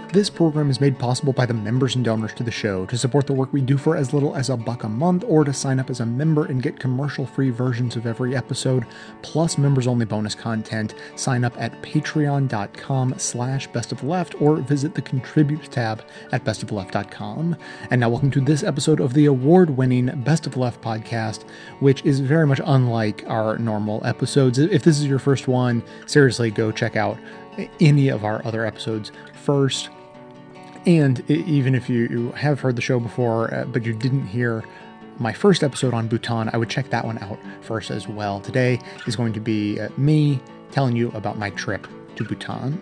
This program is made possible by the members and donors to the show. To support the work we do for as little as $1 a month, or to sign up as a member and get commercial-free versions of every episode, plus members-only bonus content, sign up at patreon.com/bestoftheleft or visit the Contribute tab at bestoftheleft.com. And now welcome to this episode of the award-winning Best of the Left podcast, which is very much unlike our normal episodes. If this is your first one, seriously, go check out any of our other episodes first. And even if you have heard the show before, but you didn't hear my first episode on Bhutan, I would check that one out first as well. Today is going to be me telling you about my trip to Bhutan.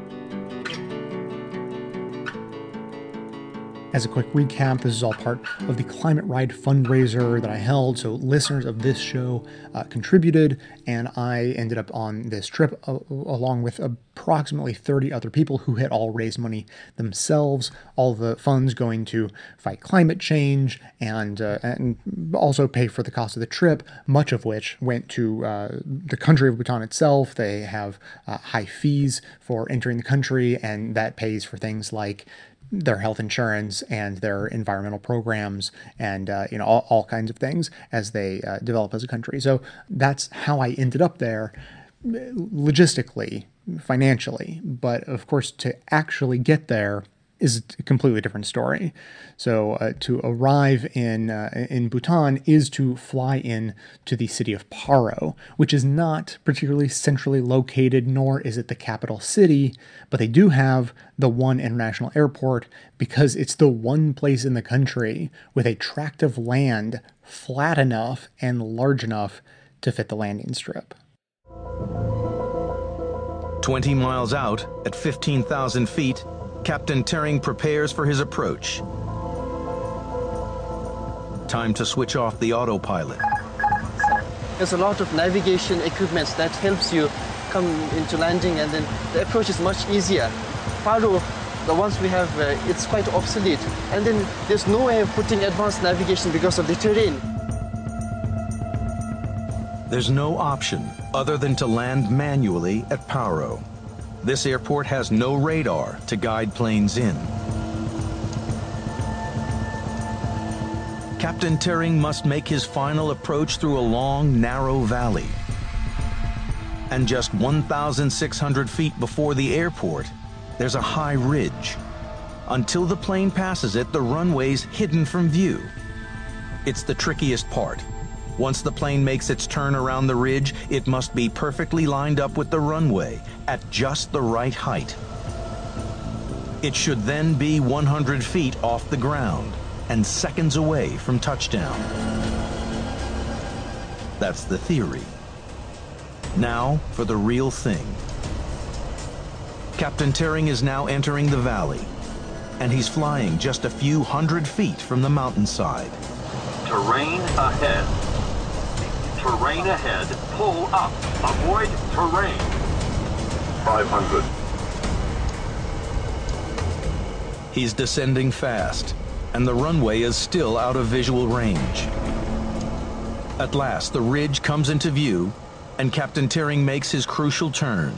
As a quick recap, this is all part of the Climate Ride fundraiser that I held. So listeners of this show contributed, and I ended up on this trip along with approximately 30 other people who had all raised money themselves. All the funds going to fight climate change and also pay for the cost of the trip, much of which went to the country of Bhutan itself. They have high fees for entering the country, and that pays for things like their health insurance and their environmental programs and, all kinds of things as they develop as a country. So that's how I ended up there logistically, financially. But of course, to actually get there is a completely different story. So to arrive in Bhutan is to fly in to the city of Paro, which is not particularly centrally located, nor is it the capital city, but they do have the one international airport because it's the one place in the country with a tract of land flat enough and large enough to fit the landing strip. 20 miles out, at 15,000 feet, Captain Tering prepares for his approach. Time to switch off the autopilot. There's a lot of navigation equipment that helps you come into landing, and then the approach is much easier. Paro, the ones we have, it's quite obsolete. And then there's no way of putting advanced navigation because of the terrain. There's no option other than to land manually at Paro. This airport has no radar to guide planes in. Captain Tering must make his final approach through a long, narrow valley. And just 1,600 feet before the airport, there's a high ridge. Until the plane passes it, the runway's hidden from view. It's the trickiest part. Once the plane makes its turn around the ridge, it must be perfectly lined up with the runway at just the right height. It should then be 100 feet off the ground and seconds away from touchdown. That's the theory. Now for the real thing. Captain Tering is now entering the valley, and he's flying just a few hundred feet from the mountainside. Terrain ahead. Terrain ahead, pull up. Avoid terrain. 500. He's descending fast, and the runway is still out of visual range. At last, the ridge comes into view, and Captain Tering makes his crucial turn.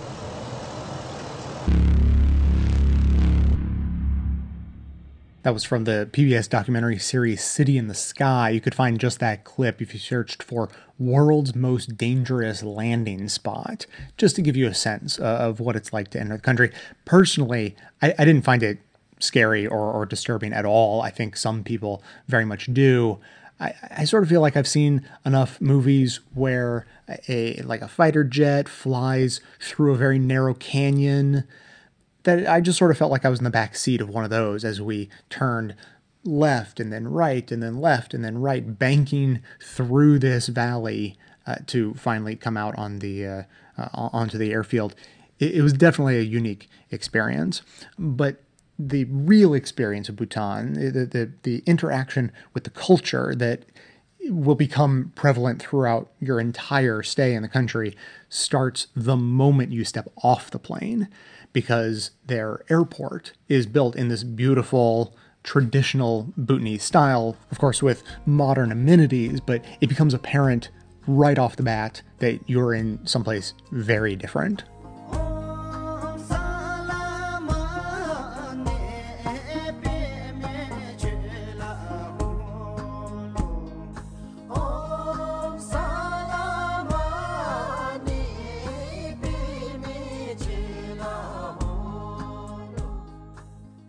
That was from the PBS documentary series City in the Sky. You could find just that clip if you searched for World's Most Dangerous Landing Spot, just to give you a sense of what it's like to enter the country. Personally, I didn't find it scary or disturbing at all. I think some people very much do. I sort of feel like I've seen enough movies where a fighter jet flies through a very narrow canyon that I just sort of felt like I was in the back seat of one of those as we turned left and then right and then left and then right, banking through this valley to finally come out on the onto the airfield. It was definitely a unique experience, but the real experience of Bhutan, the interaction with the culture that will become prevalent throughout your entire stay in the country, starts the moment you step off the plane, because their airport is built in this beautiful, traditional Bhutanese style, of course with modern amenities, but it becomes apparent right off the bat that you're in someplace very different.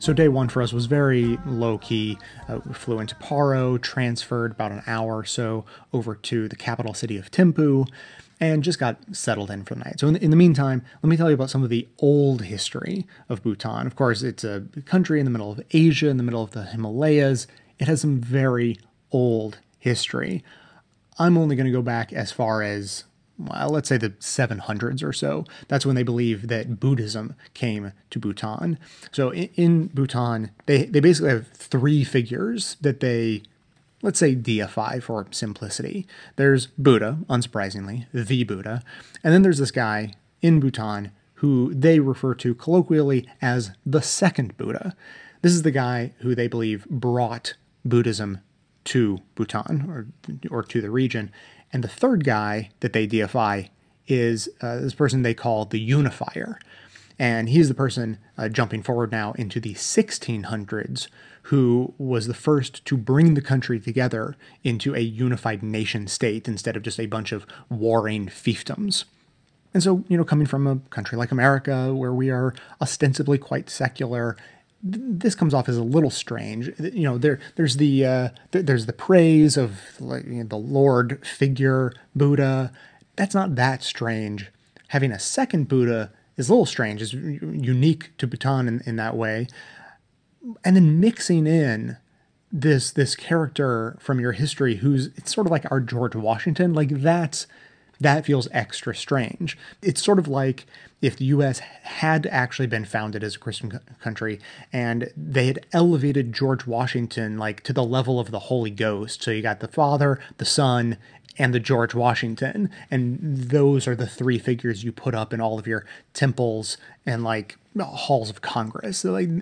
So day one for us was very low-key. We flew into Paro, transferred about an hour or so over to the capital city of Thimphu, and just got settled in for the night. So in the meantime, let me tell you about some of the old history of Bhutan. Of course, it's a country in the middle of Asia, in the middle of the Himalayas. It has some very old history. I'm only going to go back as far as, well, let's say the 700s or so. That's when they believe that Buddhism came to Bhutan. So in Bhutan, they basically have three figures that they, let's say, deify for simplicity. There's Buddha, unsurprisingly, the Buddha. And then there's this guy in Bhutan who they refer to colloquially as the second Buddha. This is the guy who they believe brought Buddhism to Bhutan or to the region. And the third guy that they deify is this person they call the Unifier. And he's the person jumping forward now into the 1600s who was the first to bring the country together into a unified nation state instead of just a bunch of warring fiefdoms. And so, coming from a country like America where we are ostensibly quite secular, this comes off as a little strange. There's the praise of the Lord figure, Buddha. That's not that strange. Having a second Buddha is a little strange. It's unique to Bhutan in that way. And then mixing in this character from your history it's sort of like our George Washington, that feels extra strange. It's sort of like if the U.S. had actually been founded as a Christian country and they had elevated George Washington to the level of the Holy Ghost. So you got the Father, the Son, and the George Washington. And those are the three figures you put up in all of your temples and halls of Congress.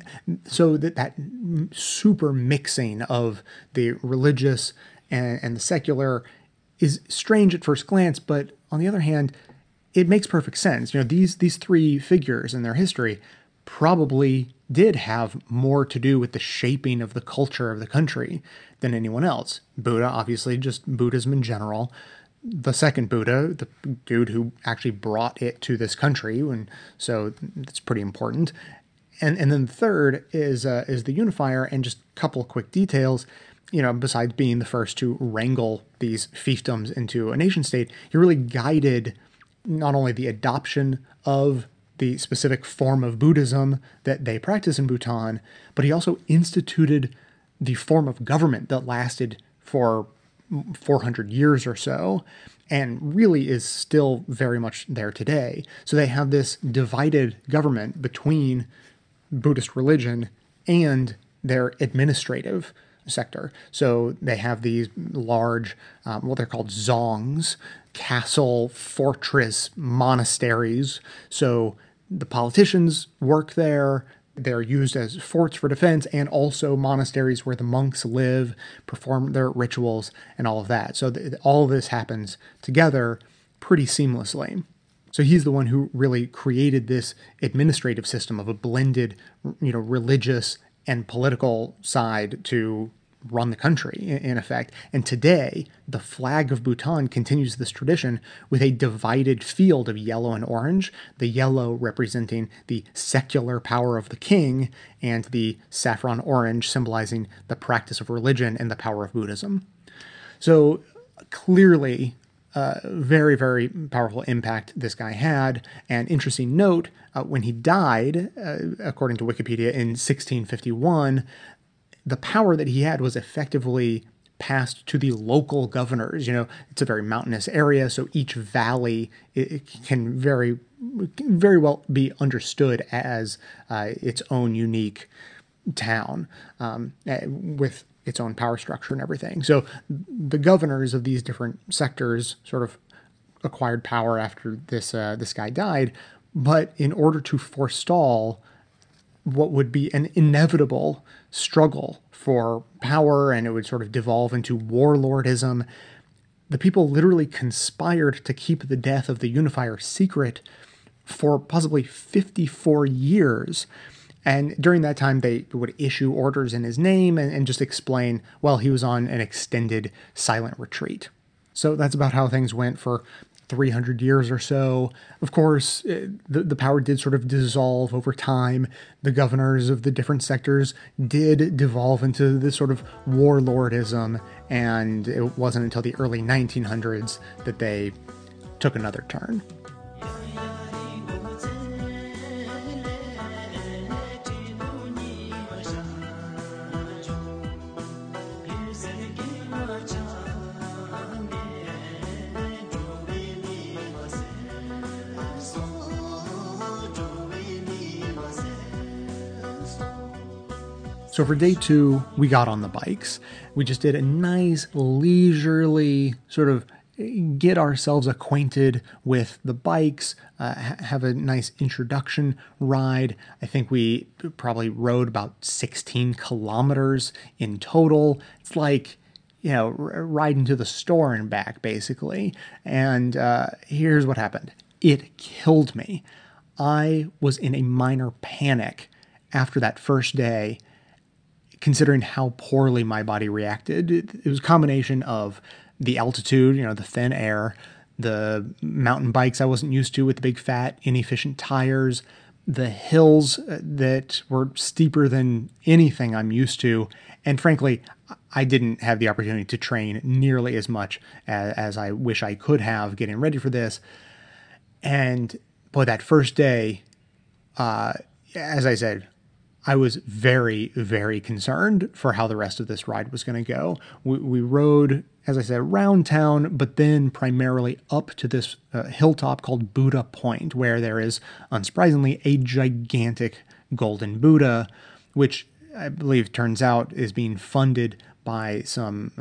So that super mixing of the religious and the secular is strange at first glance, but on the other hand, it makes perfect sense. These three figures in their history probably did have more to do with the shaping of the culture of the country than anyone else. Buddha, obviously, just Buddhism in general. The second Buddha, the dude who actually brought it to this country, and so that's pretty important. And then the third is the Unifier, and just a couple of quick details. Besides being the first to wrangle these fiefdoms into a nation state, he really guided not only the adoption of the specific form of Buddhism that they practice in Bhutan, but he also instituted the form of government that lasted for 400 years or so, and really is still very much there today. So they have this divided government between Buddhist religion and their administrative sector. So they have these large, what they're called zongs, castle, fortress, monasteries. So the politicians work there. They're used as forts for defense and also monasteries where the monks live, perform their rituals, and all of that. So all of this happens together pretty seamlessly. So he's the one who really created this administrative system of a blended, religious and political side to run the country, in effect. And today, the flag of Bhutan continues this tradition with a divided field of yellow and orange, the yellow representing the secular power of the king, and the saffron orange symbolizing the practice of religion and the power of Buddhism. So clearly, very, very powerful impact this guy had. And interesting note, when he died, according to Wikipedia, in 1651, the power that he had was effectively passed to the local governors. It's a very mountainous area, so each valley it can very, very well be understood as its own unique town with its own power structure and everything. So the governors of these different sectors sort of acquired power after this guy died, but in order to forestall what would be an inevitable struggle for power, and it would sort of devolve into warlordism, the people literally conspired to keep the death of the Unifier secret for possibly 54 years. And during that time, they would issue orders in his name and just explain, well, he was on an extended silent retreat. So that's about how things went for 300 years or so. Of course, the power did sort of dissolve over time. The governors of the different sectors did devolve into this sort of warlordism, and it wasn't until the early 1900s that they took another turn. So for day 2, we got on the bikes. We just did a nice, leisurely sort of get ourselves acquainted with the bikes, have a nice introduction ride. I think we probably rode about 16 kilometers in total. It's like, riding to the store and back, basically. And here's what happened. It killed me. I was in a minor panic after that first day, considering how poorly my body reacted. It was a combination of the altitude, the thin air, the mountain bikes I wasn't used to with the big fat inefficient tires, the hills that were steeper than anything I'm used to. And frankly, I didn't have the opportunity to train nearly as much as I wish I could have getting ready for this. And boy, that first day, as I said, I was very, very concerned for how the rest of this ride was going to go. We rode, as I said, around town, but then primarily up to this hilltop called Buddha Point, where there is, unsurprisingly, a gigantic golden Buddha, which I believe turns out is being funded by some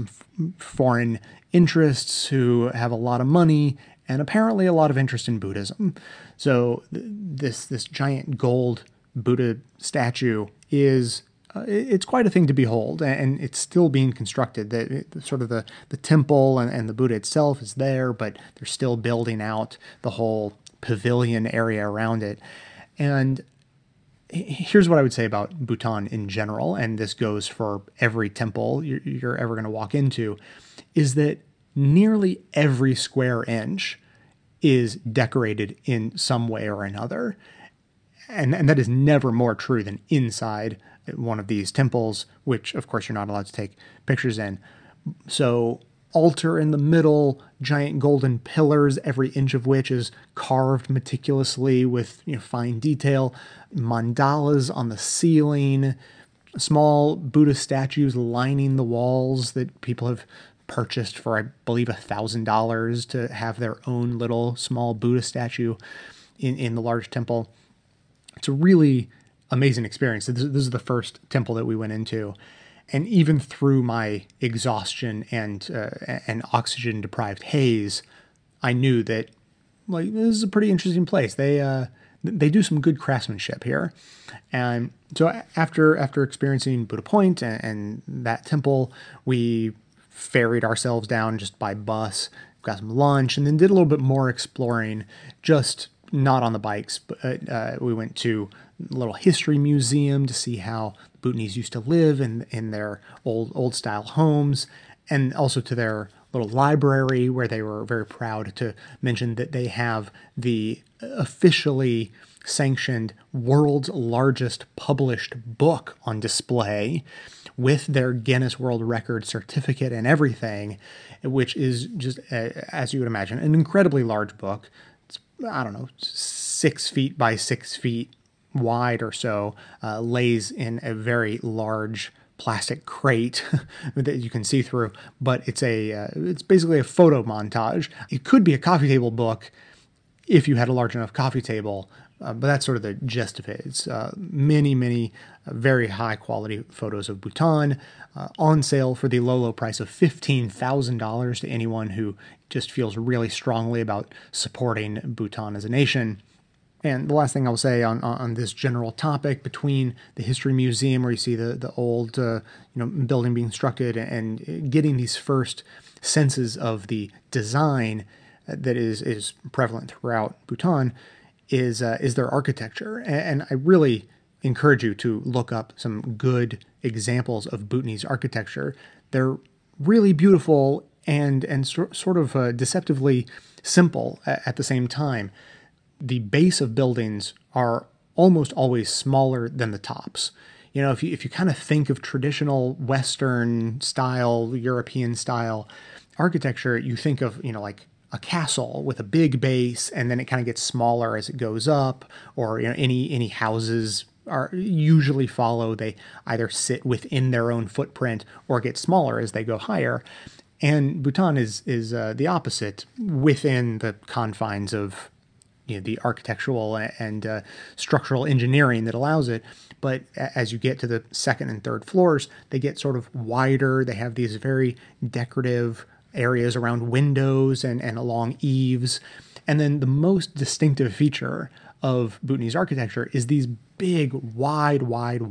foreign interests who have a lot of money and apparently a lot of interest in Buddhism. So this giant gold Buddha statue is it's quite a thing to behold, and it's still being constructed. The temple and the Buddha itself is there, but they're still building out the whole pavilion area around it. And here's what I would say about Bhutan in general, and this goes for every temple you're ever going to walk into, is that nearly every square inch is decorated in some way or another. And that is never more true than inside one of these temples, which, of course, you're not allowed to take pictures in. So altar in the middle, giant golden pillars, every inch of which is carved meticulously with fine detail, mandalas on the ceiling, small Buddha statues lining the walls that people have purchased for, I believe, $1,000 to have their own little small Buddha statue in the large temple. It's a really amazing experience. This is the first temple that we went into. And even through my exhaustion and oxygen-deprived haze, I knew that this is a pretty interesting place. They do some good craftsmanship here. And so after experiencing Buddha Point and that temple, we ferried ourselves down just by bus, got some lunch, and then did a little bit more exploring, just not on the bikes, but we went to a little history museum to see how the Bhutanese used to live in their old style homes, and also to their little library where they were very proud to mention that they have the officially sanctioned world's largest published book on display with their Guinness World Record certificate and everything, which is just, as you would imagine, an incredibly large book. I don't know, 6 feet by 6 feet wide or so, lays in a very large plastic crate that you can see through, but it's basically a photo montage. It could be a coffee table book if you had a large enough coffee table, but that's sort of the gist of it. It's many very high quality photos of Bhutan on sale for the low price of $15,000 to anyone who just feels really strongly about supporting Bhutan as a nation. And the last thing I'll say on this general topic, between the history museum where you see the old building being constructed and getting these first senses of the design that is prevalent throughout Bhutan, is their architecture. And I really encourage you to look up some good examples of Bhutanese architecture. They're really beautiful, sort of deceptively simple at the same time. The base of buildings are almost always smaller than the tops. You know, if you kind of think of traditional Western style, European style architecture, you think of, you know, like a castle with a big base, and then it kind of gets smaller as it goes up, or, you know, any houses are usually follow. They either sit within their own footprint or get smaller as they go higher. And Bhutan is the opposite within the confines of, you know, the architectural and structural engineering that allows it. But as you get to the second and third floors, they get sort of wider. They have these very decorative areas around windows and along eaves. And then the most distinctive feature of Bhutanese architecture is these big, wide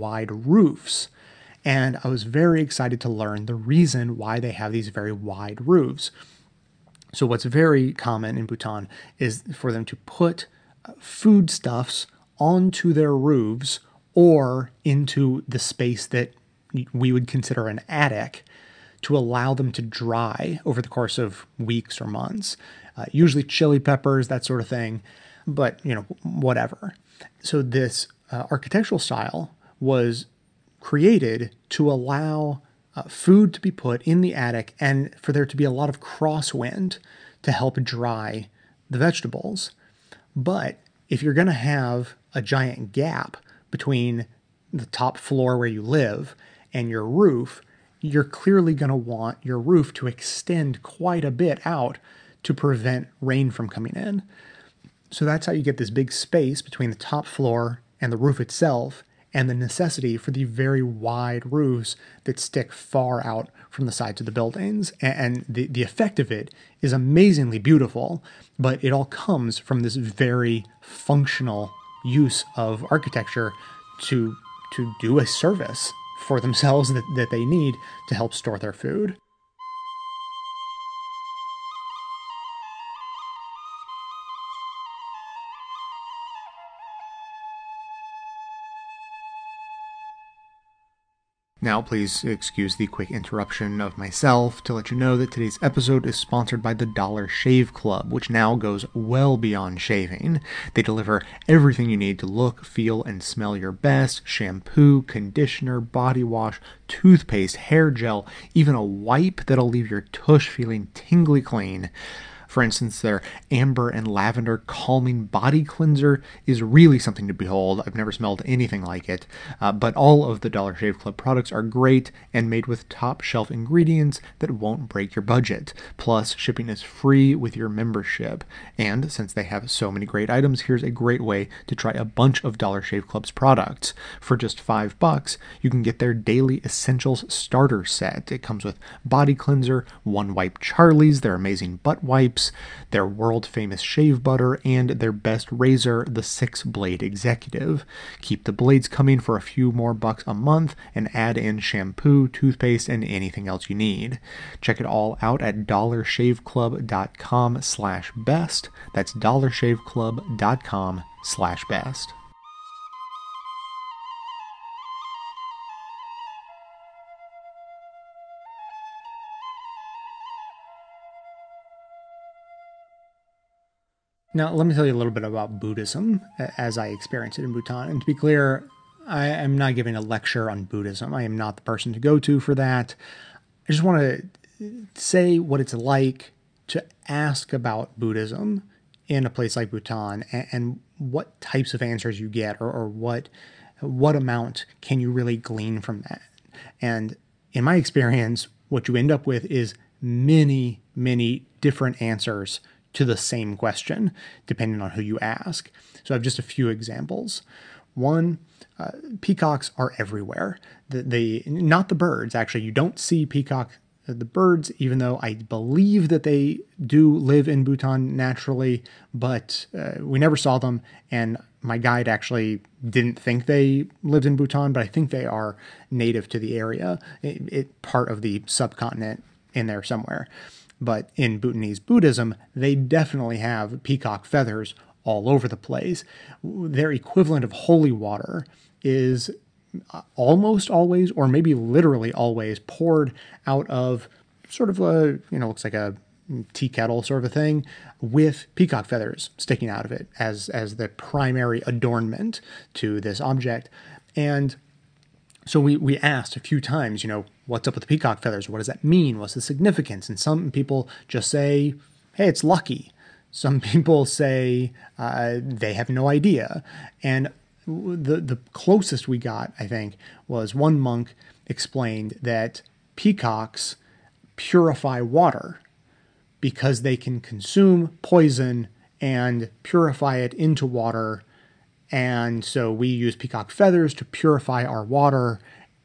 roofs. And I was very excited to learn the reason why they have these very wide roofs. So what's very common in Bhutan is for them to put foodstuffs onto their roofs or into the space that we would consider an attic to allow them to dry over the course of weeks or months. Usually chili peppers, that sort of thing, but, you know, whatever. So this architectural style was created to allow food to be put in the attic and for there to be a lot of crosswind to help dry the vegetables. But if you're going to have a giant gap between the top floor where you live and your roof, you're clearly going to want your roof to extend quite a bit out to prevent rain from coming in. So that's how you get this big space between the top floor and the roof itself, and the necessity for the very wide roofs that stick far out from the sides of the buildings. And the effect of it is amazingly beautiful, but it all comes from this very functional use of architecture to do a service for themselves that they need to help store their food. Now, please excuse the quick interruption of myself to let you know that today's episode is sponsored by the Dollar Shave Club, which now goes well beyond shaving. They deliver everything you need to look, feel, and smell your best: shampoo, conditioner, body wash, toothpaste, hair gel, even a wipe that'll leave your tush feeling tingly clean. For instance, their amber and lavender calming body cleanser is really something to behold. I've never smelled anything like it, but all of the Dollar Shave Club products are great and made with top shelf ingredients that won't break your budget. Plus, shipping is free with your membership. And since they have so many great items, here's a great way to try a bunch of Dollar Shave Club's products. For just $5, you can get their Daily Essentials Starter Set. It comes with body cleanser, One Wipe Charlie's, their amazing butt wipes, their world-famous shave butter, and their best razor, the 6-Blade Executive. Keep the blades coming for a few more bucks a month and add in shampoo, toothpaste, and anything else you need. Check it all out at dollarshaveclub.com/best. That's dollarshaveclub.com/best. Now, let me tell you a little bit about Buddhism as I experience it in Bhutan. And to be clear, I am not giving a lecture on Buddhism. I am not the person to go to for that. I just want to say what it's like to ask about Buddhism in a place like Bhutan and what types of answers you get or what amount can you really glean from that. And in my experience, what you end up with is many, many different answers to the same question, depending on who you ask. So I have just a few examples. One, peacocks are everywhere. Not the birds, actually. You don't see the birds, even though I believe that they do live in Bhutan naturally, but we never saw them, and my guide actually didn't think they lived in Bhutan, but I think they are native to the area, part of the subcontinent in there somewhere. But in Bhutanese Buddhism, they definitely have peacock feathers all over the place. Their equivalent of holy water is almost always, or maybe literally always, poured out of sort of a, looks like a tea kettle sort of a thing with peacock feathers sticking out of it as the primary adornment to this object. And so we asked a few times, what's up with the peacock feathers? What does that mean? What's the significance? And some people just say, hey, it's lucky. Some people say they have no idea. And the closest we got, I think, was one monk explained that peacocks purify water because they can consume poison and purify it into water. And so we use peacock feathers to purify our water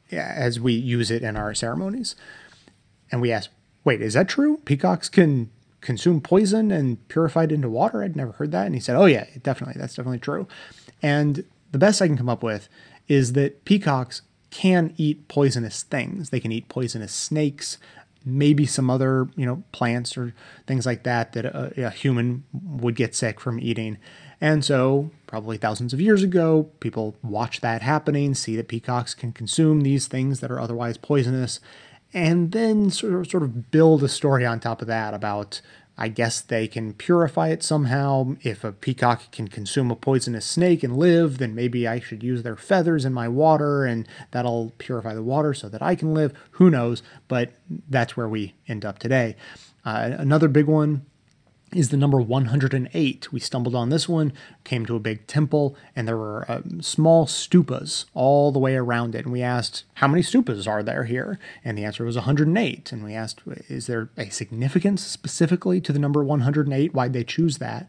as we use it in our ceremonies. And we asked, wait, is that true? Peacocks can consume poison and purify it into water? I'd never heard that. And he said, oh yeah, definitely. That's definitely true. And the best I can come up with is that peacocks can eat poisonous things. They can eat poisonous snakes, maybe some other, plants or things like that a human would get sick from eating. And so probably thousands of years ago, people watch that happening, see that peacocks can consume these things that are otherwise poisonous, and then sort of build a story on top of that about, I guess they can purify it somehow. If a peacock can consume a poisonous snake and live, then maybe I should use their feathers in my water and that'll purify the water so that I can live. Who knows? But that's where we end up today. Another big one is the number 108. We stumbled on this one, came to a big temple, and there were small stupas all the way around it. And we asked, how many stupas are there here? And the answer was 108. And we asked, is there a significance specifically to the number 108? Why'd they choose that?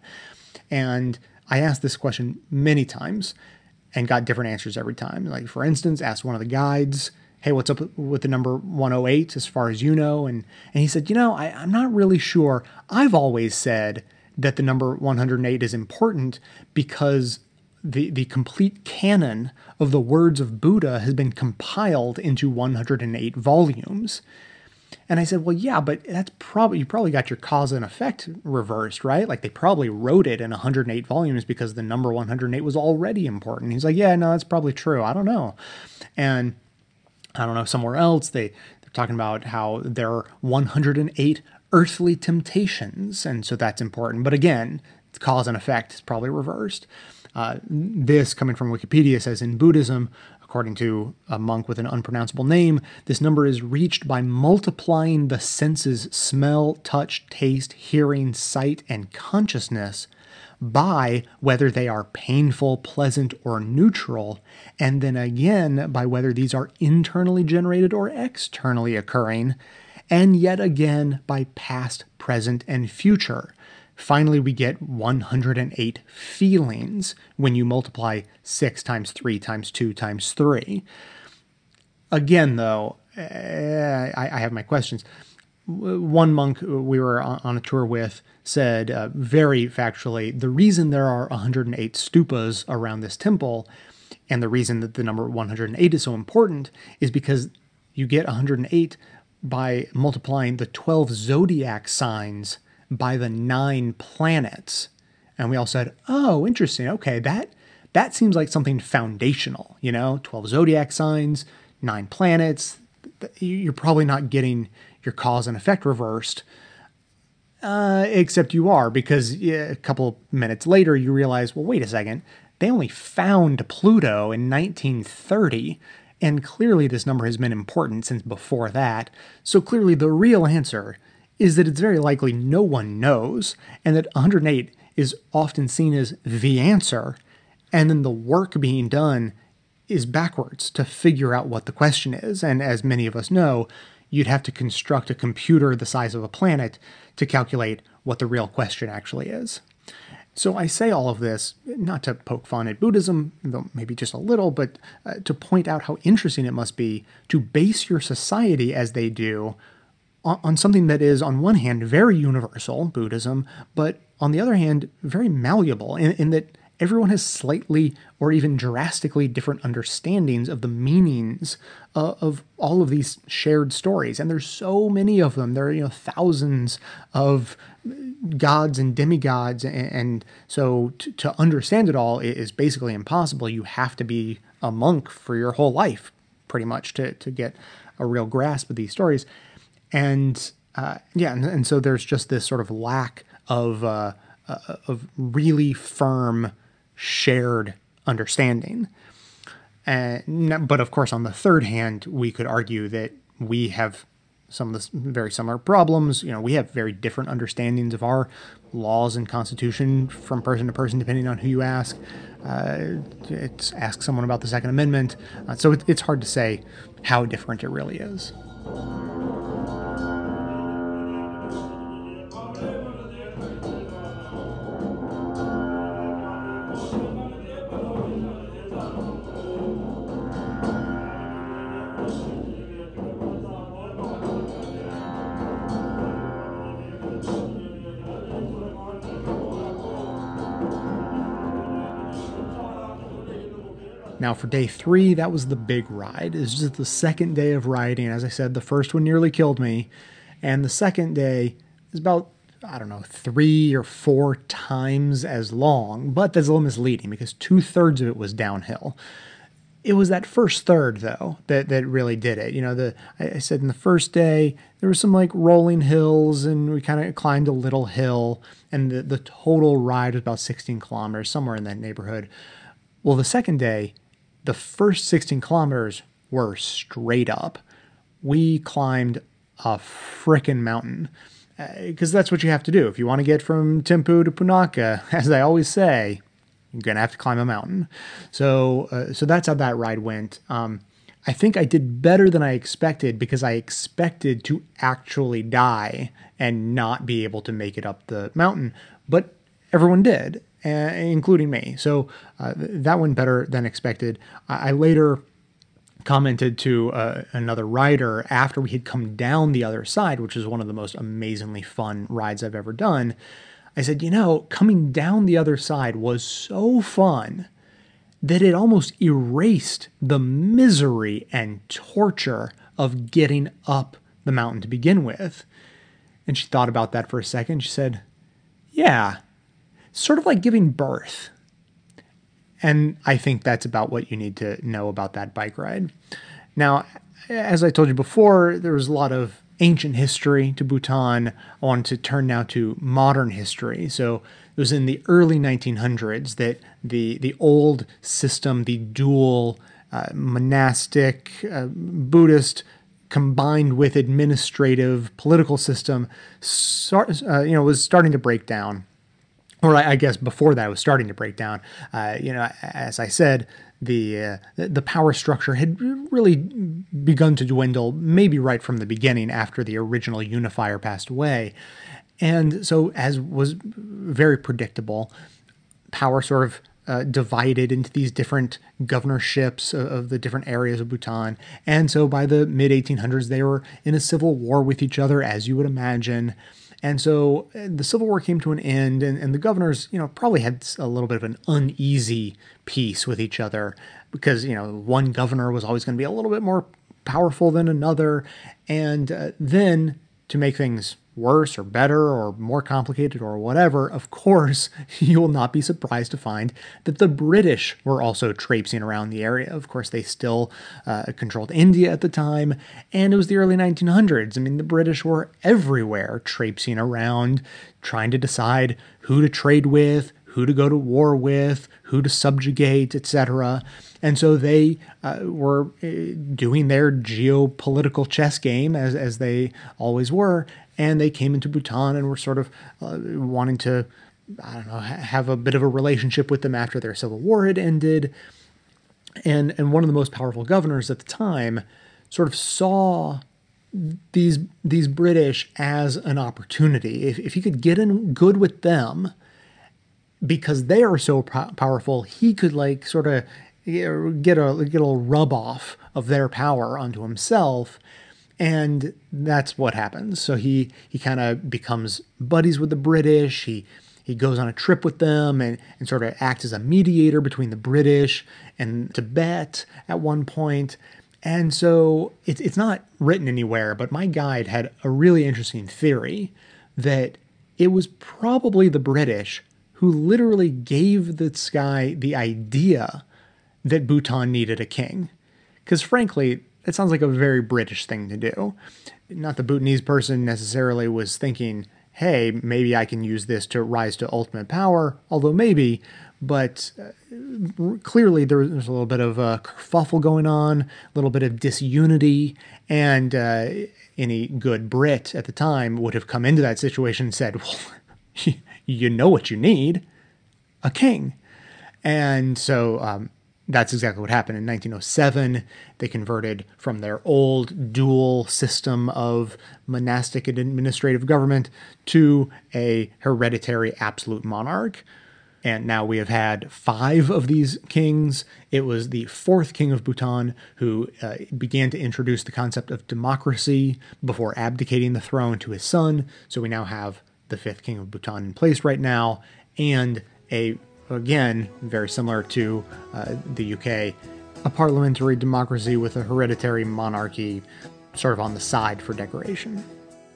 And I asked this question many times and got different answers every time. Like, for instance, asked one of the guides, hey, what's up with the number 108 as far as you know? And he said, I'm not really sure. I've always said that the number 108 is important because the complete canon of the words of Buddha has been compiled into 108 volumes. And I said, well, yeah, but you probably got your cause and effect reversed, right? Like they probably wrote it in 108 volumes because the number 108 was already important. He's like, yeah, no, that's probably true. I don't know. And I don't know, somewhere else, they're talking about how there are 108 earthly temptations, and so that's important. But again, cause and effect is probably reversed. This, coming from Wikipedia, says in Buddhism, according to a monk with an unpronounceable name, this number is reached by multiplying the senses smell, touch, taste, hearing, sight, and consciousness by whether they are painful, pleasant, or neutral, and then again by whether these are internally generated or externally occurring, and yet again by past, present, and future. Finally, we get 108 feelings when you multiply 6 times 3 times 2 times 3. Again, though, I have my questions. One monk we were on a tour with said very factually, the reason there are 108 stupas around this temple and the reason that the number 108 is so important is because you get 108 by multiplying the 12 zodiac signs by the 9 planets. And we all said, oh, interesting. Okay, that seems like something foundational, 12 zodiac signs, 9 planets. You're probably not getting your cause and effect reversed, except you are, because a couple minutes later you realize, well, wait a second, they only found Pluto in 1930, and clearly this number has been important since before that, so clearly the real answer is that it's very likely no one knows, and that 108 is often seen as the answer, and then the work being done is backwards to figure out what the question is, and as many of us know, you'd have to construct a computer the size of a planet to calculate what the real question actually is. So I say all of this, not to poke fun at Buddhism, though maybe just a little, but to point out how interesting it must be to base your society as they do on something that is, on one hand, very universal, Buddhism, but on the other hand, very malleable, in that everyone has slightly or even drastically different understandings of the meanings of all of these shared stories. And there's so many of them. There are, thousands of gods and demigods. And so to understand it all is basically impossible. You have to be a monk for your whole life, pretty much, to get a real grasp of these stories. And And so there's just this sort of lack of really firm shared understanding. But of course, on the third hand, we could argue that we have some of the very similar problems. We have very different understandings of our laws and constitution from person to person, depending on who you ask. Ask someone about the Second Amendment. So it's hard to say how different it really is. Now for day 3, that was the big ride. It's just the second day of riding. As I said, the first one nearly killed me. And the second day is about, 3 or 4 times as long. But that's a little misleading because 2/3 of it was downhill. It was that first third, though, that really did it. I said in the first day, there was some like rolling hills and we kind of climbed a little hill. And the total ride was about 16 kilometers, somewhere in that neighborhood. Well, the second day, the first 16 kilometers were straight up. We climbed a frickin' mountain because that's what you have to do. If you want to get from Thimphu to Punakha, as I always say, you're going to have to climb a mountain. So that's how that ride went. I think I did better than I expected because I expected to actually die and not be able to make it up the mountain. But everyone did. Including me. So that went better than expected. I later commented to another rider after we had come down the other side, which is one of the most amazingly fun rides I've ever done. I said, coming down the other side was so fun that it almost erased the misery and torture of getting up the mountain to begin with. And she thought about that for a second. She said, yeah, sort of like giving birth. And I think that's about what you need to know about that bike ride. Now, as I told you before, there was a lot of ancient history to Bhutan. I wanted to turn now to modern history. So it was in the early 1900s that the old system, the dual monastic Buddhist combined with administrative political system, was starting to break down. Or I guess before that, it was starting to break down. As I said, the power structure had really begun to dwindle, maybe right from the beginning after the original unifier passed away. And so, as was very predictable, power sort of divided into these different governorships of the different areas of Bhutan. And so by the mid-1800s, they were in a civil war with each other, as you would imagine. And so the Civil War came to an end, and the governors, probably had a little bit of an uneasy peace with each other because, one governor was always going to be a little bit more powerful than another. And then to make things worse or better or more complicated or whatever, of course, you will not be surprised to find that the British were also traipsing around the area. Of course, they still controlled India at the time, and it was the early 1900s. I mean, the British were everywhere traipsing around, trying to decide who to trade with, who to go to war with, who to subjugate, etc. And so they were doing their geopolitical chess game, as they always were, and they came into Bhutan and were sort of wanting to, have a bit of a relationship with them after their civil war had ended. And one of the most powerful governors at the time sort of saw these British as an opportunity. If he could get in good with them, because they are so powerful, he could sort of get a little rub off of their power onto himself. And that's what happens. So he kind of becomes buddies with the British. He goes on a trip with them and sort of acts as a mediator between the British and Tibet at one point. And so it's not written anywhere, but my guide had a really interesting theory that it was probably the British who literally gave this guy the idea that Bhutan needed a king. Because frankly, it sounds like a very British thing to do. Not the Bhutanese person necessarily was thinking, hey, maybe I can use this to rise to ultimate power, although maybe, but clearly there's a little bit of a kerfuffle going on, a little bit of disunity, and any good Brit at the time would have come into that situation and said, well, you know what you need, a king. And so that's exactly what happened. In 1907, they converted from their old dual system of monastic and administrative government to a hereditary absolute monarch. And now we have had 5 of these kings. It was the 4th king of Bhutan who began to introduce the concept of democracy before abdicating the throne to his son. So we now have the 5th king of Bhutan in place right now, and again, very similar to the UK, a parliamentary democracy with a hereditary monarchy sort of on the side for decoration.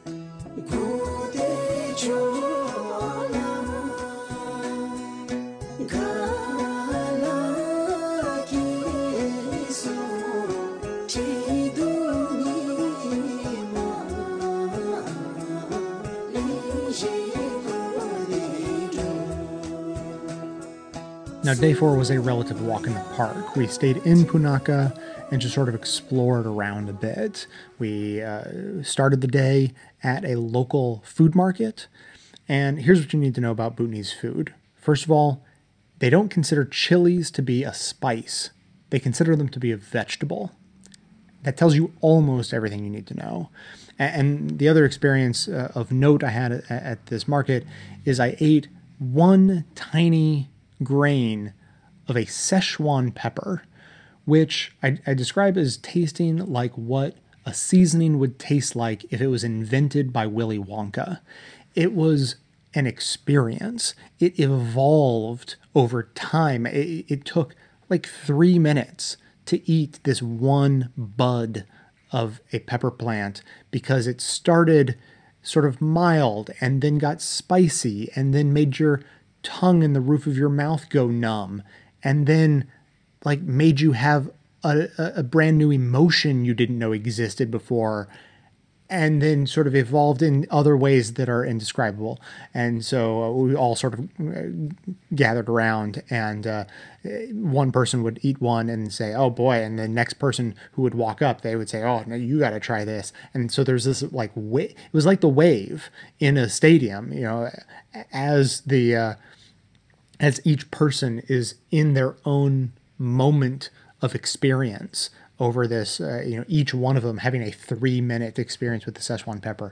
Now, day 4 was a relative walk in the park. We stayed in Punakha and just sort of explored around a bit. We started the day at a local food market. And here's what you need to know about Bhutanese food. First of all, they don't consider chilies to be a spice. They consider them to be a vegetable. That tells you almost everything you need to know. And the other experience of note I had at this market is I ate one tiny grain of a Szechuan pepper, which I describe as tasting like what a seasoning would taste like if it was invented by Willy Wonka. It was an experience. It evolved over time. It took like 3 minutes to eat this one bud of a pepper plant because it started sort of mild and then got spicy and then made your tongue and the roof of your mouth go numb, and then like made you have a brand new emotion you didn't know existed before, and then sort of evolved in other ways that are indescribable. And so we all sort of gathered around, and one person would eat one and say, oh boy, and the next person who would walk up, they would say, oh no, you got to try this. And so there's this like it was like the wave in a stadium, you know, as each person is in their own moment of experience over this, each one of them having a 3-minute experience with the Szechuan pepper.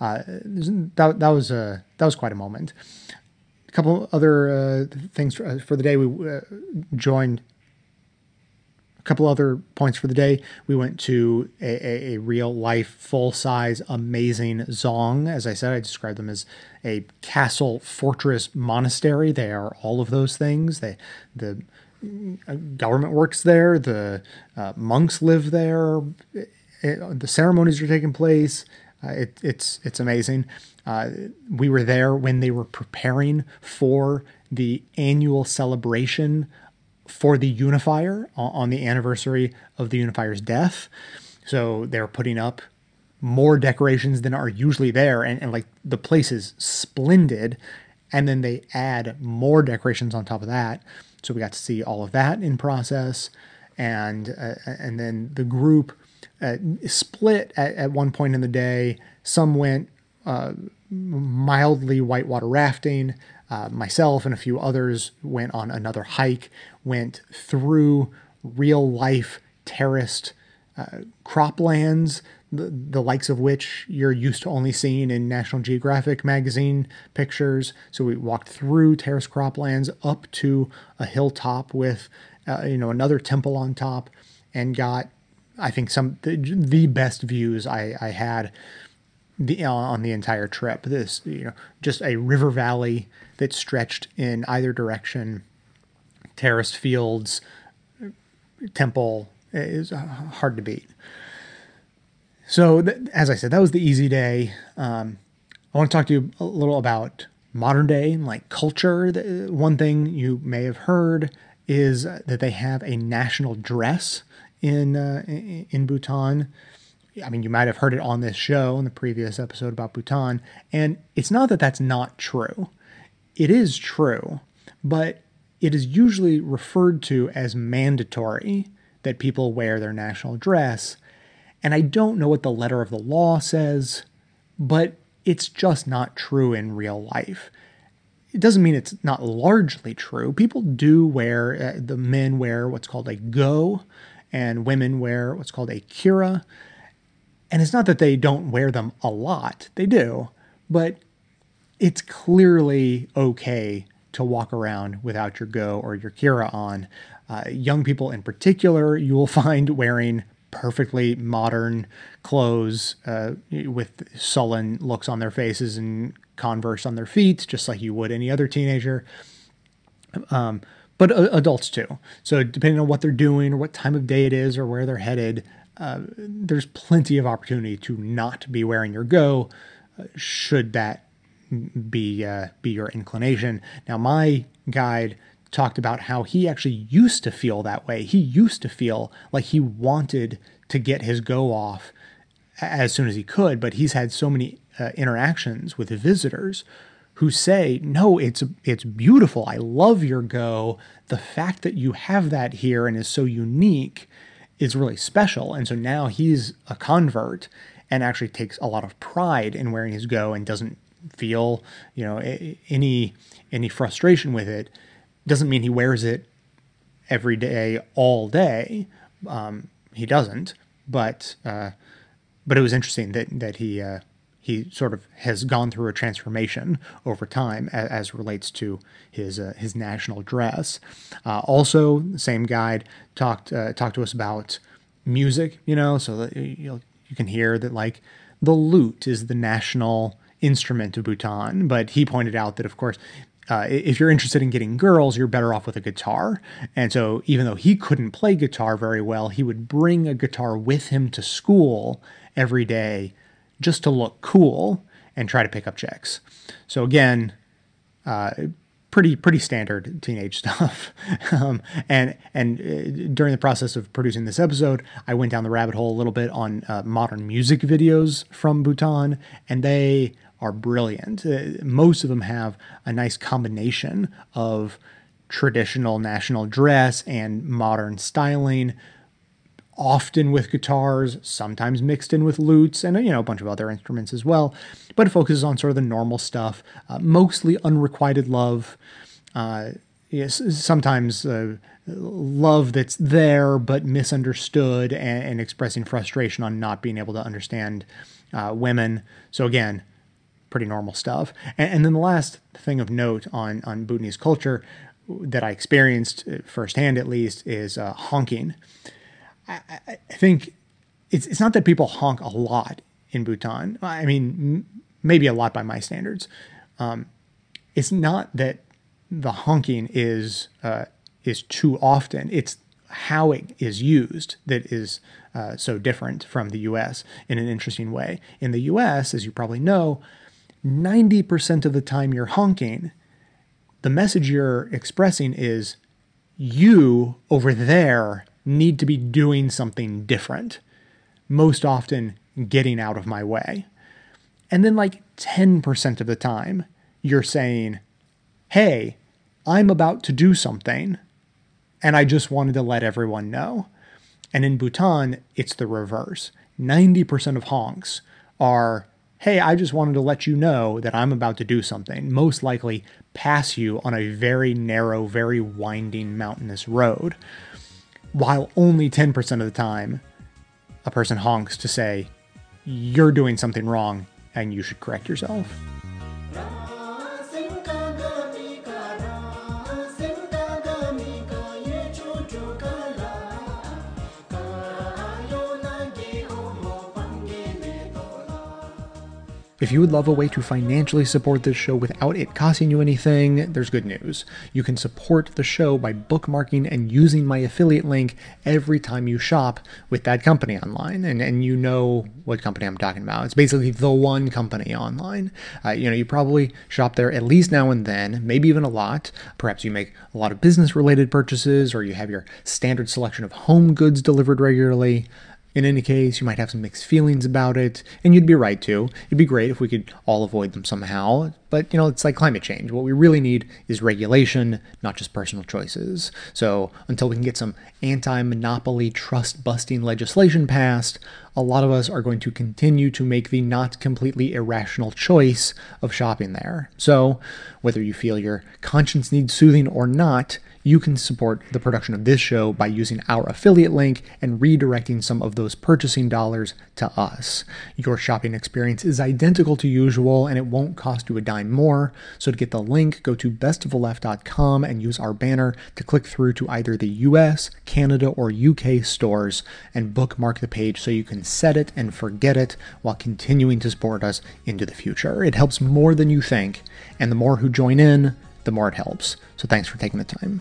That was quite a moment. A couple other things for the day. We joined a couple other points for the day. We went to a real life, full size, amazing dzong. As I said, I described them as a castle, fortress, monastery. They are all of those things. The government works there. The monks live there. The ceremonies are taking place. It's amazing. We were there when they were preparing for the annual celebration for the Unifier on the anniversary of the Unifier's death. So they're putting up more decorations than are usually there. And like the place is splendid. And then they add more decorations on top of that. So we got to see all of that in process. And then the group split at one point in the day. Some went mildly whitewater rafting. Myself and a few others went on another hike, went through real life terraced croplands, the likes of which you're used to only seeing in National Geographic magazine pictures. So we walked through terraced croplands up to a hilltop with, another temple on top, and got, I think, the best views I had on the entire trip. This, just a river valley that stretched in either direction, terraced fields, temple, is hard to beat. So as I said, that was the easy day. I want to talk to you a little about modern day, like culture. One thing you may have heard is that they have a national dress in Bhutan. I mean, you might have heard it on this show in the previous episode about Bhutan. And it's not that that's not true. It is true, but it is usually referred to as mandatory that people wear their national dress. And I don't know what the letter of the law says, but it's just not true in real life. It doesn't mean it's not largely true. People do wear, the men wear what's called a go, and women wear what's called a kira. And it's not that they don't wear them a lot. They do. But it's clearly okay to walk around without your go or your kira on. Young people in particular, you will find wearing perfectly modern clothes with sullen looks on their faces and Converse on their feet, just like you would any other teenager. But adults too. So depending on what they're doing or what time of day it is or where they're headed, there's plenty of opportunity to not be wearing your go, should that be your inclination. Now, my guide talked about how he actually used to feel that way. He used to feel like he wanted to get his go off as soon as he could, but he's had so many interactions with visitors who say, no, it's beautiful. I love your go. The fact that you have that here and is so unique is really special. And so now he's a convert and actually takes a lot of pride in wearing his go and doesn't feel, any frustration with it. Doesn't mean he wears it every day, all day. He doesn't, but it was interesting that he sort of has gone through a transformation over time as relates to his national dress. Also, the same guide talked to us about music, so that you can hear that like the lute is the national instrument of Bhutan, but he pointed out that of course, if you're interested in getting girls, you're better off with a guitar. And so even though he couldn't play guitar very well, he would bring a guitar with him to school every day just to look cool and try to pick up chicks. So again, pretty standard teenage stuff. And during the process of producing this episode, I went down the rabbit hole a little bit on modern music videos from Bhutan, and they are brilliant. Most of them have a nice combination of traditional national dress and modern styling, often with guitars, sometimes mixed in with lutes, and a bunch of other instruments as well. But it focuses on sort of the normal stuff, mostly unrequited love. Yes, sometimes love that's there but misunderstood, and expressing frustration on not being able to understand women. So again, pretty normal stuff. And then the last thing of note on Bhutanese culture that I experienced firsthand, at least, is honking. I think it's not that people honk a lot in Bhutan. I mean, maybe a lot by my standards. It's not that the honking is too often. It's how it is used that is so different from the U.S. in an interesting way. In the U.S., as you probably know, 90% of the time you're honking, the message you're expressing is you over there need to be doing something different. Most often getting out of my way. And then like 10% of the time you're saying, hey, I'm about to do something and I just wanted to let everyone know. And in Bhutan, it's the reverse. 90% of honks are, hey, I just wanted to let you know that I'm about to do something, most likely pass you on a very narrow, very winding mountainous road, while only 10% of the time a person honks to say, you're doing something wrong and you should correct yourself. If you would love a way to financially support this show without it costing you anything, there's good news. You can support the show by bookmarking and using my affiliate link every time you shop with that company online. And you know what company I'm talking about. It's basically the one company online. You probably shop there at least now and then, maybe even a lot. Perhaps you make a lot of business-related purchases, or you have your standard selection of home goods delivered regularly. In any case, you might have some mixed feelings about it, and you'd be right to. It'd be great if we could all avoid them somehow, but it's like climate change. What we really need is regulation, not just personal choices. So until we can get some anti-monopoly trust-busting legislation passed, a lot of us are going to continue to make the not completely irrational choice of shopping there. So whether you feel your conscience needs soothing or not, you can support the production of this show by using our affiliate link and redirecting some of those purchasing dollars to us. Your shopping experience is identical to usual, and it won't cost you a dime more. So to get the link, go to bestoftheleft.com and use our banner to click through to either the US, Canada, or UK stores and bookmark the page so you can set it and forget it while continuing to support us into the future. It helps more than you think, and the more who join in, the more it helps. So thanks for taking the time.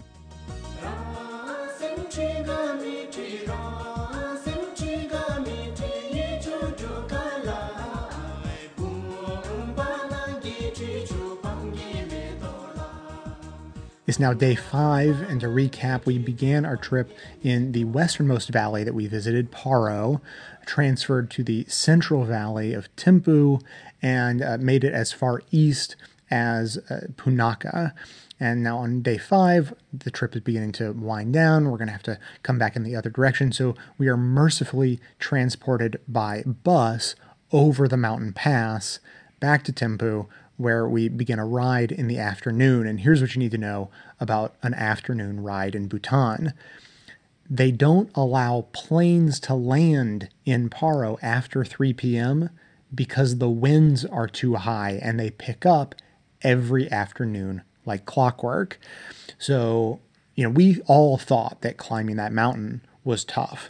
It's now day 5, and to recap, we began our trip in the westernmost valley that we visited, Paro, transferred to the central valley of Thimphu, and made it as far east as Punakha. And now on day 5, the trip is beginning to wind down. We're going to have to come back in the other direction, so we are mercifully transported by bus over the mountain pass back to Thimphu, where we begin a ride in the afternoon. And here's what you need to know about an afternoon ride in Bhutan. They don't allow planes to land in Paro after 3 p.m. because the winds are too high, and they pick up every afternoon like clockwork. So, we all thought that climbing that mountain was tough.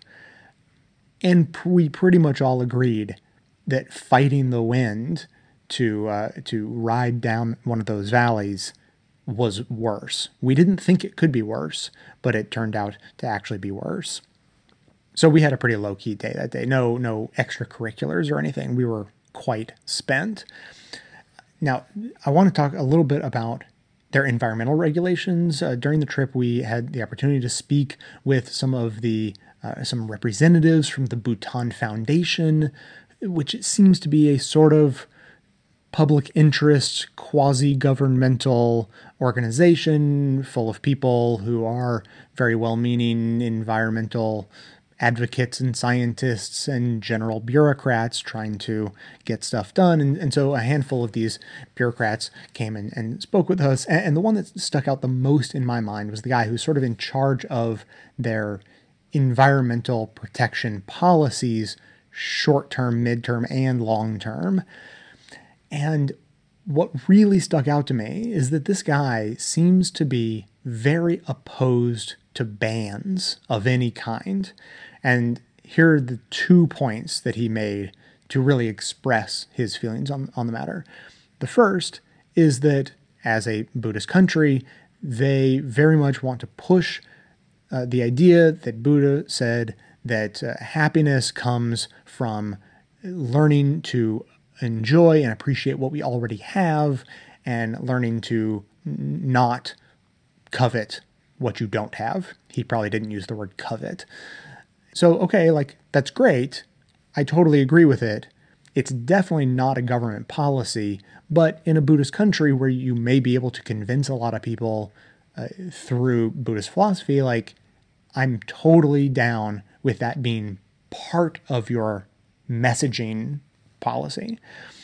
And we pretty much all agreed that fighting the wind to ride down one of those valleys was worse. We didn't think it could be worse, but it turned out to actually be worse. So we had a pretty low-key day that day. No extracurriculars or anything. We were quite spent. Now, I want to talk a little bit about their environmental regulations. During the trip, we had the opportunity to speak with some representatives from the Bhutan Foundation, which seems to be a sort of public interest, quasi-governmental organization full of people who are very well-meaning environmental advocates and scientists and general bureaucrats trying to get stuff done. And so a handful of these bureaucrats came and spoke with us. And the one that stuck out the most in my mind was the guy who's sort of in charge of their environmental protection policies, short-term, mid-term, and long-term. And what really stuck out to me is that this guy seems to be very opposed to bans of any kind. And here are the 2 points that he made to really express his feelings on the matter. The first is that as a Buddhist country, they very much want to push the idea that Buddha said that happiness comes from learning to enjoy and appreciate what we already have and learning to not covet what you don't have. He probably didn't use the word covet. So, okay, that's great. I totally agree with it. It's definitely not a government policy, but in a Buddhist country where you may be able to convince a lot of people through Buddhist philosophy, I'm totally down with that being part of your messaging policy.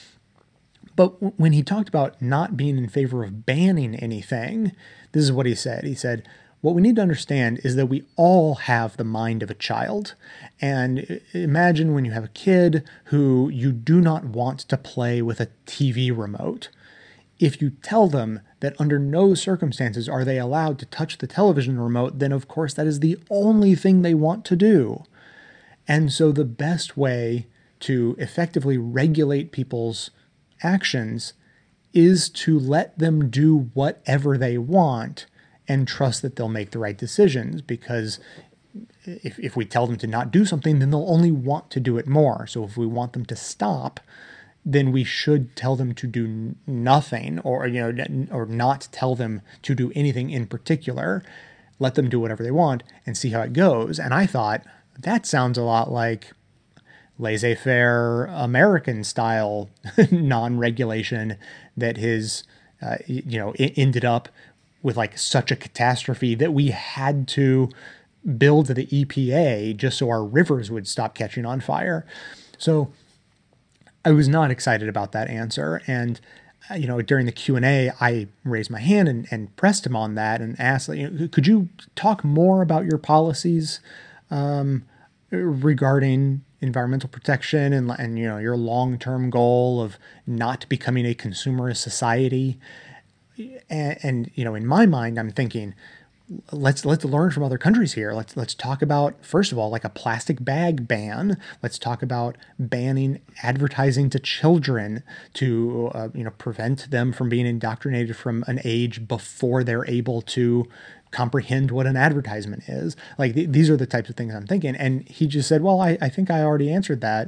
But when he talked about not being in favor of banning anything, this is what he said. He said, what we need to understand is that we all have the mind of a child. And imagine when you have a kid who you do not want to play with a TV remote. If you tell them that under no circumstances are they allowed to touch the television remote, then of course that is the only thing they want to do. And so the best way to effectively regulate people's actions is to let them do whatever they want and trust that they'll make the right decisions, because if we tell them to not do something, then they'll only want to do it more. So if we want them to stop, then we should tell them to do nothing, or or not tell them to do anything in particular. Let them do whatever they want and see how it goes. And I thought that sounds a lot like laissez-faire American style non-regulation that ended up with like such a catastrophe that we had to build the EPA just so our rivers would stop catching on fire. So I was not excited about that answer. And, during the Q&A, I raised my hand and pressed him on that and asked, could you talk more about your policies regarding environmental protection and your long-term goal of not becoming a consumerist society? And in my mind, I'm thinking, let's learn from other countries here. Let's talk about, first of all, like a plastic bag ban. Let's talk about banning advertising to children to prevent them from being indoctrinated from an age before they're able to comprehend what an advertisement is. Like these are the types of things I'm thinking. And he just said, well, I think I already answered that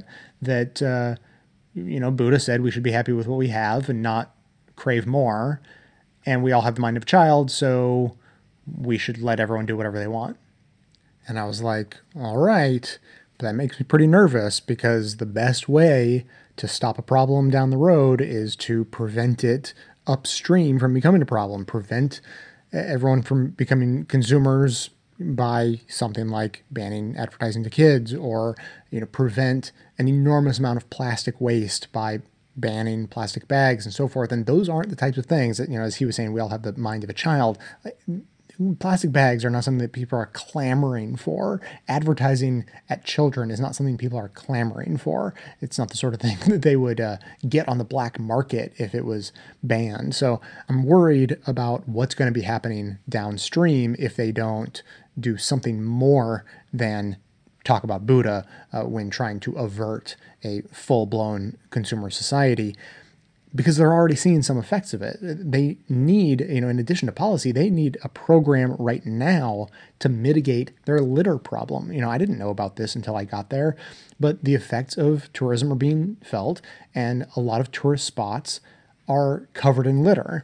Buddha said we should be happy with what we have and not crave more. And we all have the mind of a child, so we should let everyone do whatever they want. And I was like, all right, but that makes me pretty nervous, because the best way to stop a problem down the road is to prevent it upstream from becoming a problem, prevent everyone from becoming consumers by something like banning advertising to kids, or, prevent an enormous amount of plastic waste by banning plastic bags and so forth. And those aren't the types of things that, as he was saying, we all have the mind of a child. Plastic bags are not something that people are clamoring for. Advertising at children is not something people are clamoring for. It's not the sort of thing that they would get on the black market if it was banned. So I'm worried about what's going to be happening downstream if they don't do something more than talk about Buddha when trying to avert a full-blown consumer society, because they're already seeing some effects of it. They need, in addition to policy, they need a program right now to mitigate their litter problem. I didn't know about this until I got there, but the effects of tourism are being felt, and a lot of tourist spots are covered in litter.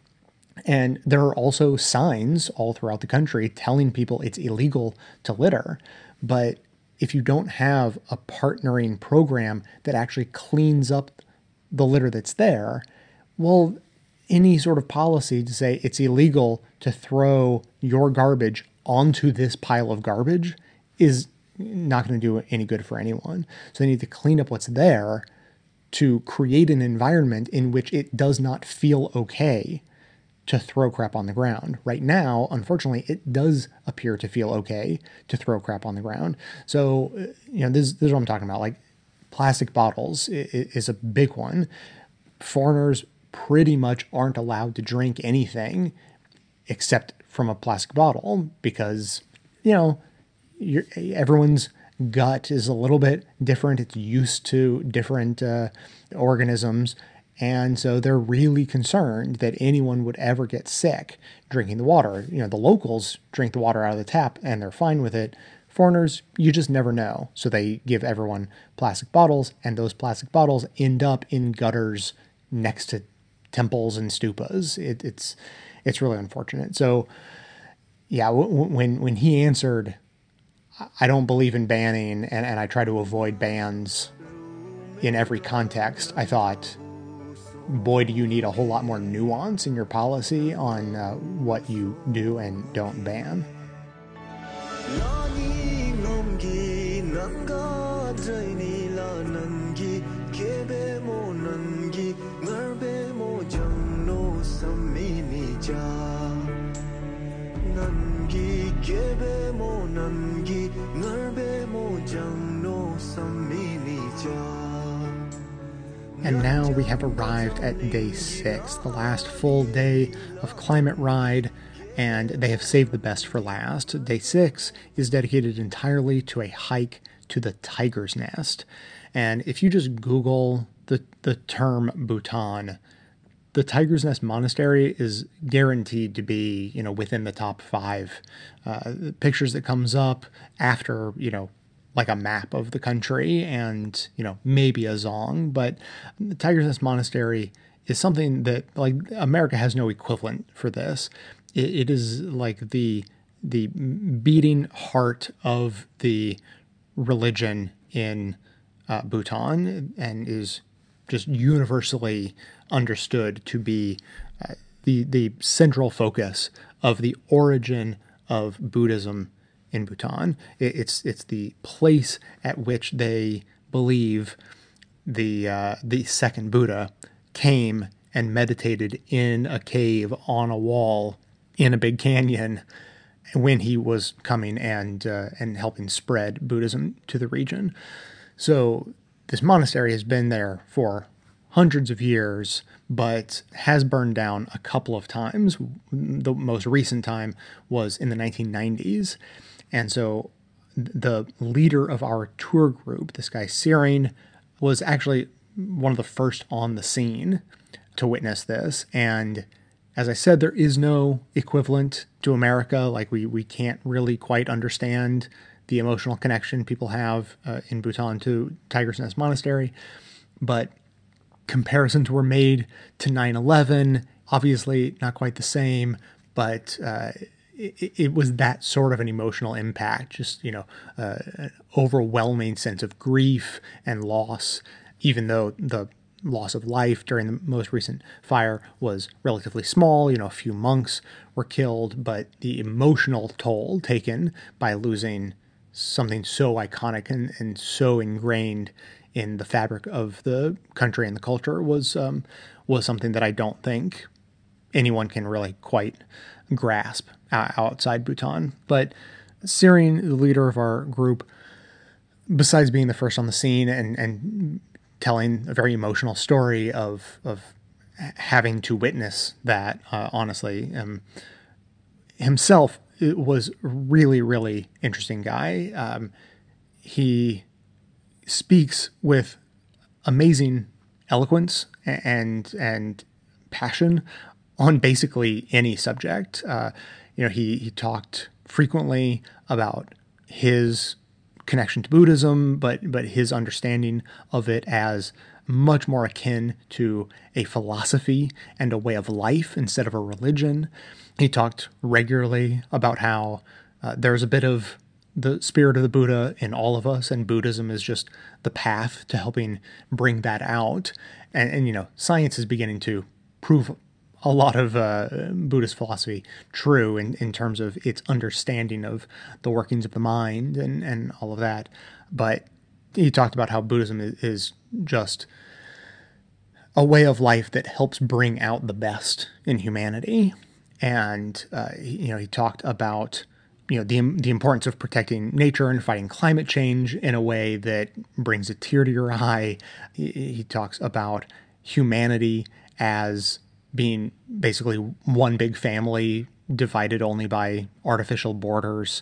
And there are also signs all throughout the country telling people it's illegal to litter. But if you don't have a partnering program that actually cleans up the litter that's there, well, any sort of policy to say it's illegal to throw your garbage onto this pile of garbage is not going to do any good for anyone. So they need to clean up what's there to create an environment in which it does not feel okay to throw crap on the ground. Right now, unfortunately, it does appear to feel okay to throw crap on the ground. So, this is what I'm talking about. Like, plastic bottles is a big one. Foreigners pretty much aren't allowed to drink anything except from a plastic bottle, because, everyone's gut is a little bit different. It's used to different organisms. And so they're really concerned that anyone would ever get sick drinking the water. The locals drink the water out of the tap and they're fine with it. Foreigners, you just never know. So they give everyone plastic bottles, and those plastic bottles end up in gutters next to temples and stupas. It's really unfortunate. So yeah, when he answered, I don't believe in banning, and I try to avoid bans in every context, I thought, boy, do you need a whole lot more nuance in your policy on what you do and don't ban. And now we have arrived at day 6, the last full day of Climate Ride, and they have saved the best for last. Day 6 is dedicated entirely to a hike to the Tiger's Nest. And if you just Google the term Bhutan, the Tiger's Nest Monastery is guaranteed to be, within the top 5 pictures that comes up after, like a map of the country and, maybe a Zong. But the Tiger's Nest Monastery is something that, like, America has no equivalent for this. It is like the beating heart of the religion in Bhutan, and is just universally understood to be the central focus of the origin of Buddhism in Bhutan. It's the place at which they believe the second Buddha came and meditated in a cave on a wall in a big canyon when he was coming and helping spread Buddhism to the region. So this monastery has been there for hundreds of years, but has burned down a couple of times. The most recent time was in the 1990s. And so the leader of our tour group, this guy Searing, was actually one of the first on the scene to witness this. And as I said, there is no equivalent to America. Like, we can't really quite understand the emotional connection people have in Bhutan to Tiger's Nest Monastery. But comparisons were made to 9/11. Obviously not quite the same, but it was that sort of an emotional impact. Just, an overwhelming sense of grief and loss, even though the loss of life during the most recent fire was relatively small. A few monks were killed, but the emotional toll taken by losing something so iconic and so ingrained in the fabric of the country and the culture was something that I don't think anyone can really quite grasp outside Bhutan. But Searing, the leader of our group, besides being the first on the scene and telling a very emotional story of having to witness that, honestly, himself, it was really, really interesting guy. He speaks with amazing eloquence and passion on basically any subject. He talked frequently about his connection to Buddhism, but his understanding of it as much more akin to a philosophy and a way of life instead of a religion. He talked regularly about how there's a bit of the spirit of the Buddha in all of us, and Buddhism is just the path to helping bring that out. And science is beginning to prove a lot of Buddhist philosophy true in terms of its understanding of the workings of the mind and all of that. But he talked about how Buddhism is just a way of life that helps bring out the best in humanity. And, he talked about, the importance of protecting nature and fighting climate change in a way that brings a tear to your eye. He talks about humanity as being basically one big family divided only by artificial borders.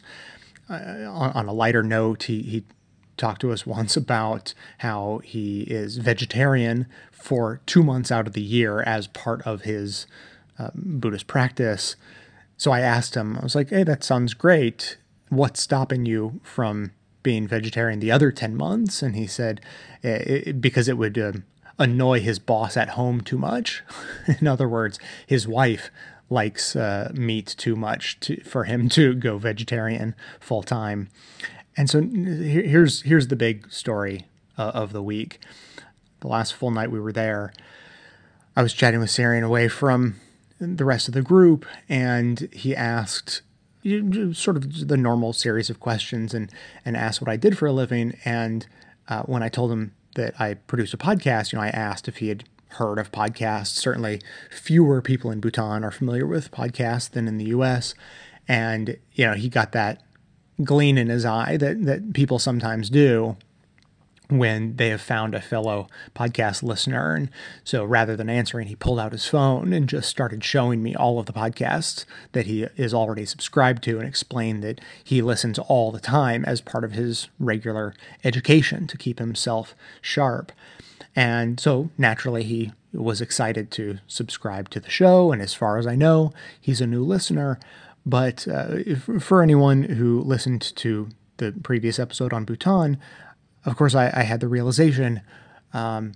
On a lighter note, he talked to us once about how he is vegetarian for 2 months out of the year as part of his Buddhist practice. So I asked him, I was like, hey, that sounds great. What's stopping you from being vegetarian the other 10 months? And he said, because it would annoy his boss at home too much. In other words, his wife likes meat too much for him to go vegetarian full time. And so here's the big story of the week. The last full night we were there, I was chatting with Searing away from the rest of the group, and he asked sort of the normal series of questions and asked what I did for a living. And when I told him that I produced a podcast, I asked if he had heard of podcasts. Certainly fewer people in Bhutan are familiar with podcasts than in the US. And, he got that gleam in his eye that people sometimes do when they have found a fellow podcast listener. And so rather than answering, he pulled out his phone and just started showing me all of the podcasts that he is already subscribed to, and explained that he listens all the time as part of his regular education to keep himself sharp. And so naturally he was excited to subscribe to the show. And as far as I know, he's a new listener. But for anyone who listened to the previous episode on Bhutan, of course, I had the realization, I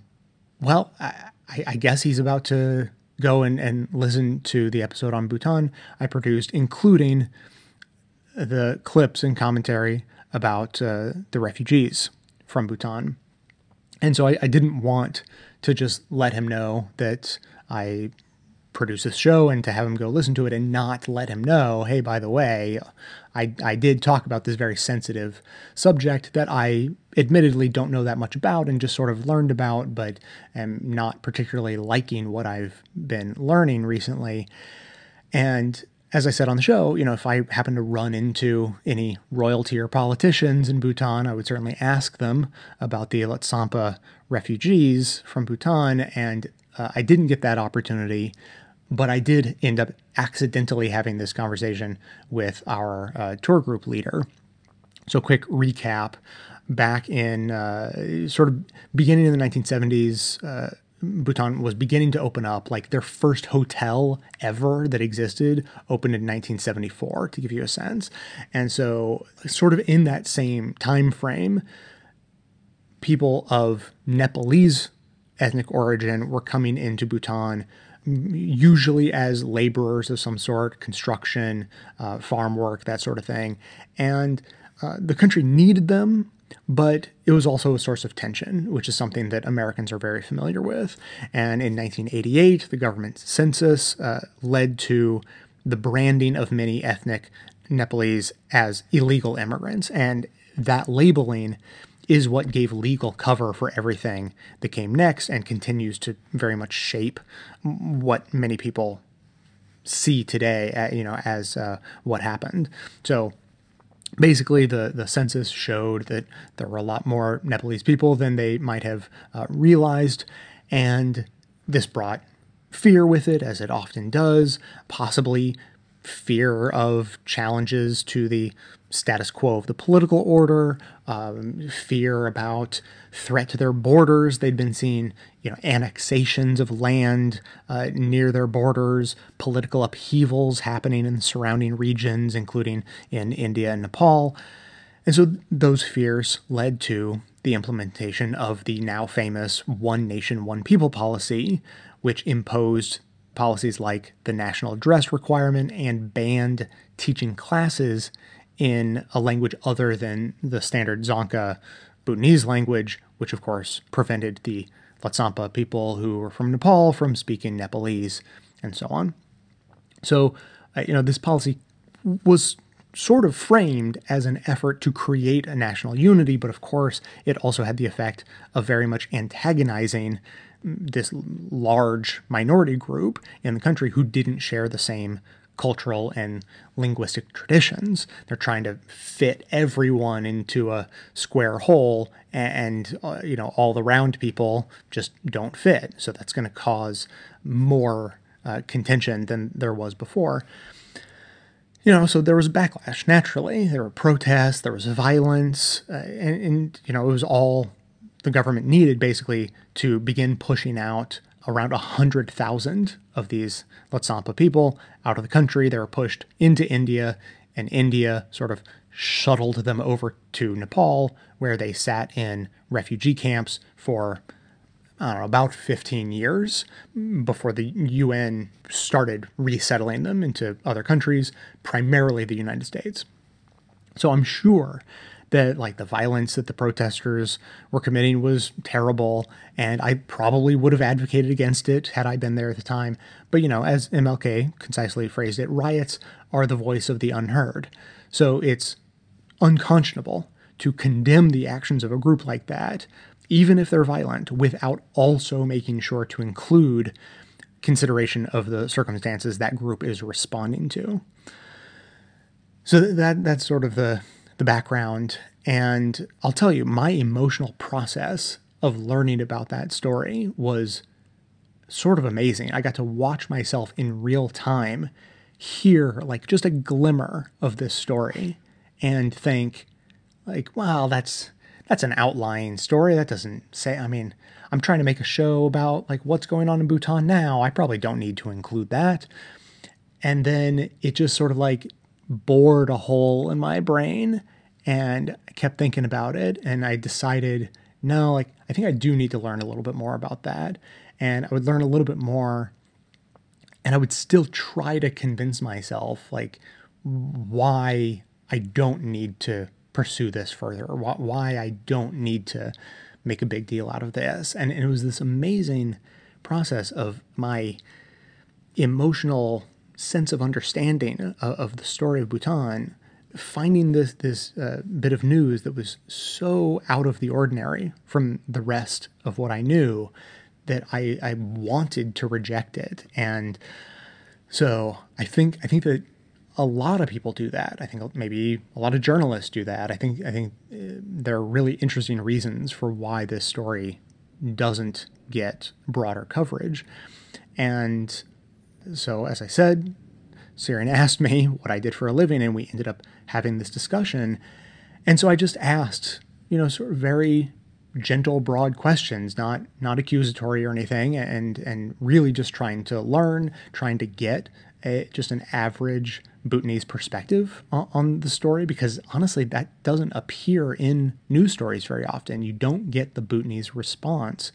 guess he's about to go and listen to the episode on Bhutan I produced, including the clips and commentary about the refugees from Bhutan. And so I didn't want to just let him know that I produce this show and to have him go listen to it and not let him know, hey, by the way, I did talk about this very sensitive subject that I admittedly don't know that much about and just sort of learned about, but am not particularly liking what I've been learning recently. And as I said on the show, if I happen to run into any royalty or politicians in Bhutan, I would certainly ask them about the Lhotshampa refugees from Bhutan. And I didn't get that opportunity, but I did end up accidentally having this conversation with our tour group leader. So quick recap, back in sort of beginning in the 1970s, Bhutan was beginning to open up. Like their first hotel ever that existed opened in 1974, to give you a sense. And so sort of in that same time frame, people of Nepalese ethnic origin were coming into Bhutan, usually as laborers of some sort, construction, farm work, that sort of thing. And the country needed them, but it was also a source of tension, which is something that Americans are very familiar with. And in 1988, the government census led to the branding of many ethnic Nepalese as illegal immigrants. And that labeling is what gave legal cover for everything that came next and continues to very much shape what many people see today, as what happened. So basically, the census showed that there were a lot more Nepalese people than they might have realized, and this brought fear with it, as it often does, possibly fear of challenges to the status quo of the political order, fear about threat to their borders. They'd been seeing, annexations of land near their borders, political upheavals happening in the surrounding regions, including in India and Nepal. And so those fears led to the implementation of the now famous One Nation, One People policy, which imposed policies like the national address requirement and banned teaching classes in a language other than the standard Dzongkha Bhutanese language, which of course prevented the Lhotshampa people who were from Nepal from speaking Nepalese and so on. So, this policy was sort of framed as an effort to create a national unity, but of course it also had the effect of very much antagonizing this large minority group in the country who didn't share the same cultural and linguistic traditions. They're trying to fit everyone into a square hole, and all the round people just don't fit. So that's going to cause more contention than there was before. So there was a backlash. Naturally, there were protests, there was violence, and it was all the government needed basically to begin pushing out around 100,000 of these Lhotshampa people out of the country. They were pushed into India, and India sort of shuttled them over to Nepal, where they sat in refugee camps for, about 15 years before the UN started resettling them into other countries, primarily the United States. So I'm sure that the violence that the protesters were committing was terrible, and I probably would have advocated against it had I been there at the time. But, as MLK concisely phrased it, riots are the voice of the unheard. So it's unconscionable to condemn the actions of a group like that, even if they're violent, without also making sure to include consideration of the circumstances that group is responding to. So that's sort of the background. And I'll tell you, my emotional process of learning about that story was sort of amazing. I got to watch myself in real time hear like just a glimmer of this story and think like, wow, that's an outlying story. That doesn't say, I mean, I'm trying to make a show about like what's going on in Bhutan now. I probably don't need to include that. And then it just sort of like bored a hole in my brain, and I kept thinking about it. And I decided, no, like, I think I do need to learn a little bit more about that. And I would learn a little bit more, and I would still try to convince myself like why I don't need to pursue this further, or why I don't need to make a big deal out of this. And it was this amazing process of my emotional sense of understanding of the story of Bhutan, finding this bit of news that was so out of the ordinary from the rest of what I knew that I wanted to reject it. And so I think that a lot of people do that. I think maybe a lot of journalists do that. I think there are really interesting reasons for why this story doesn't get broader coverage. And so, as I said, Ciaran asked me what I did for a living, and we ended up having this discussion. And so I just asked, sort of very gentle, broad questions, not accusatory or anything, and really just trying to learn, trying to get just an average Bhutanese perspective on the story, because honestly, that doesn't appear in news stories very often. You don't get the Bhutanese response,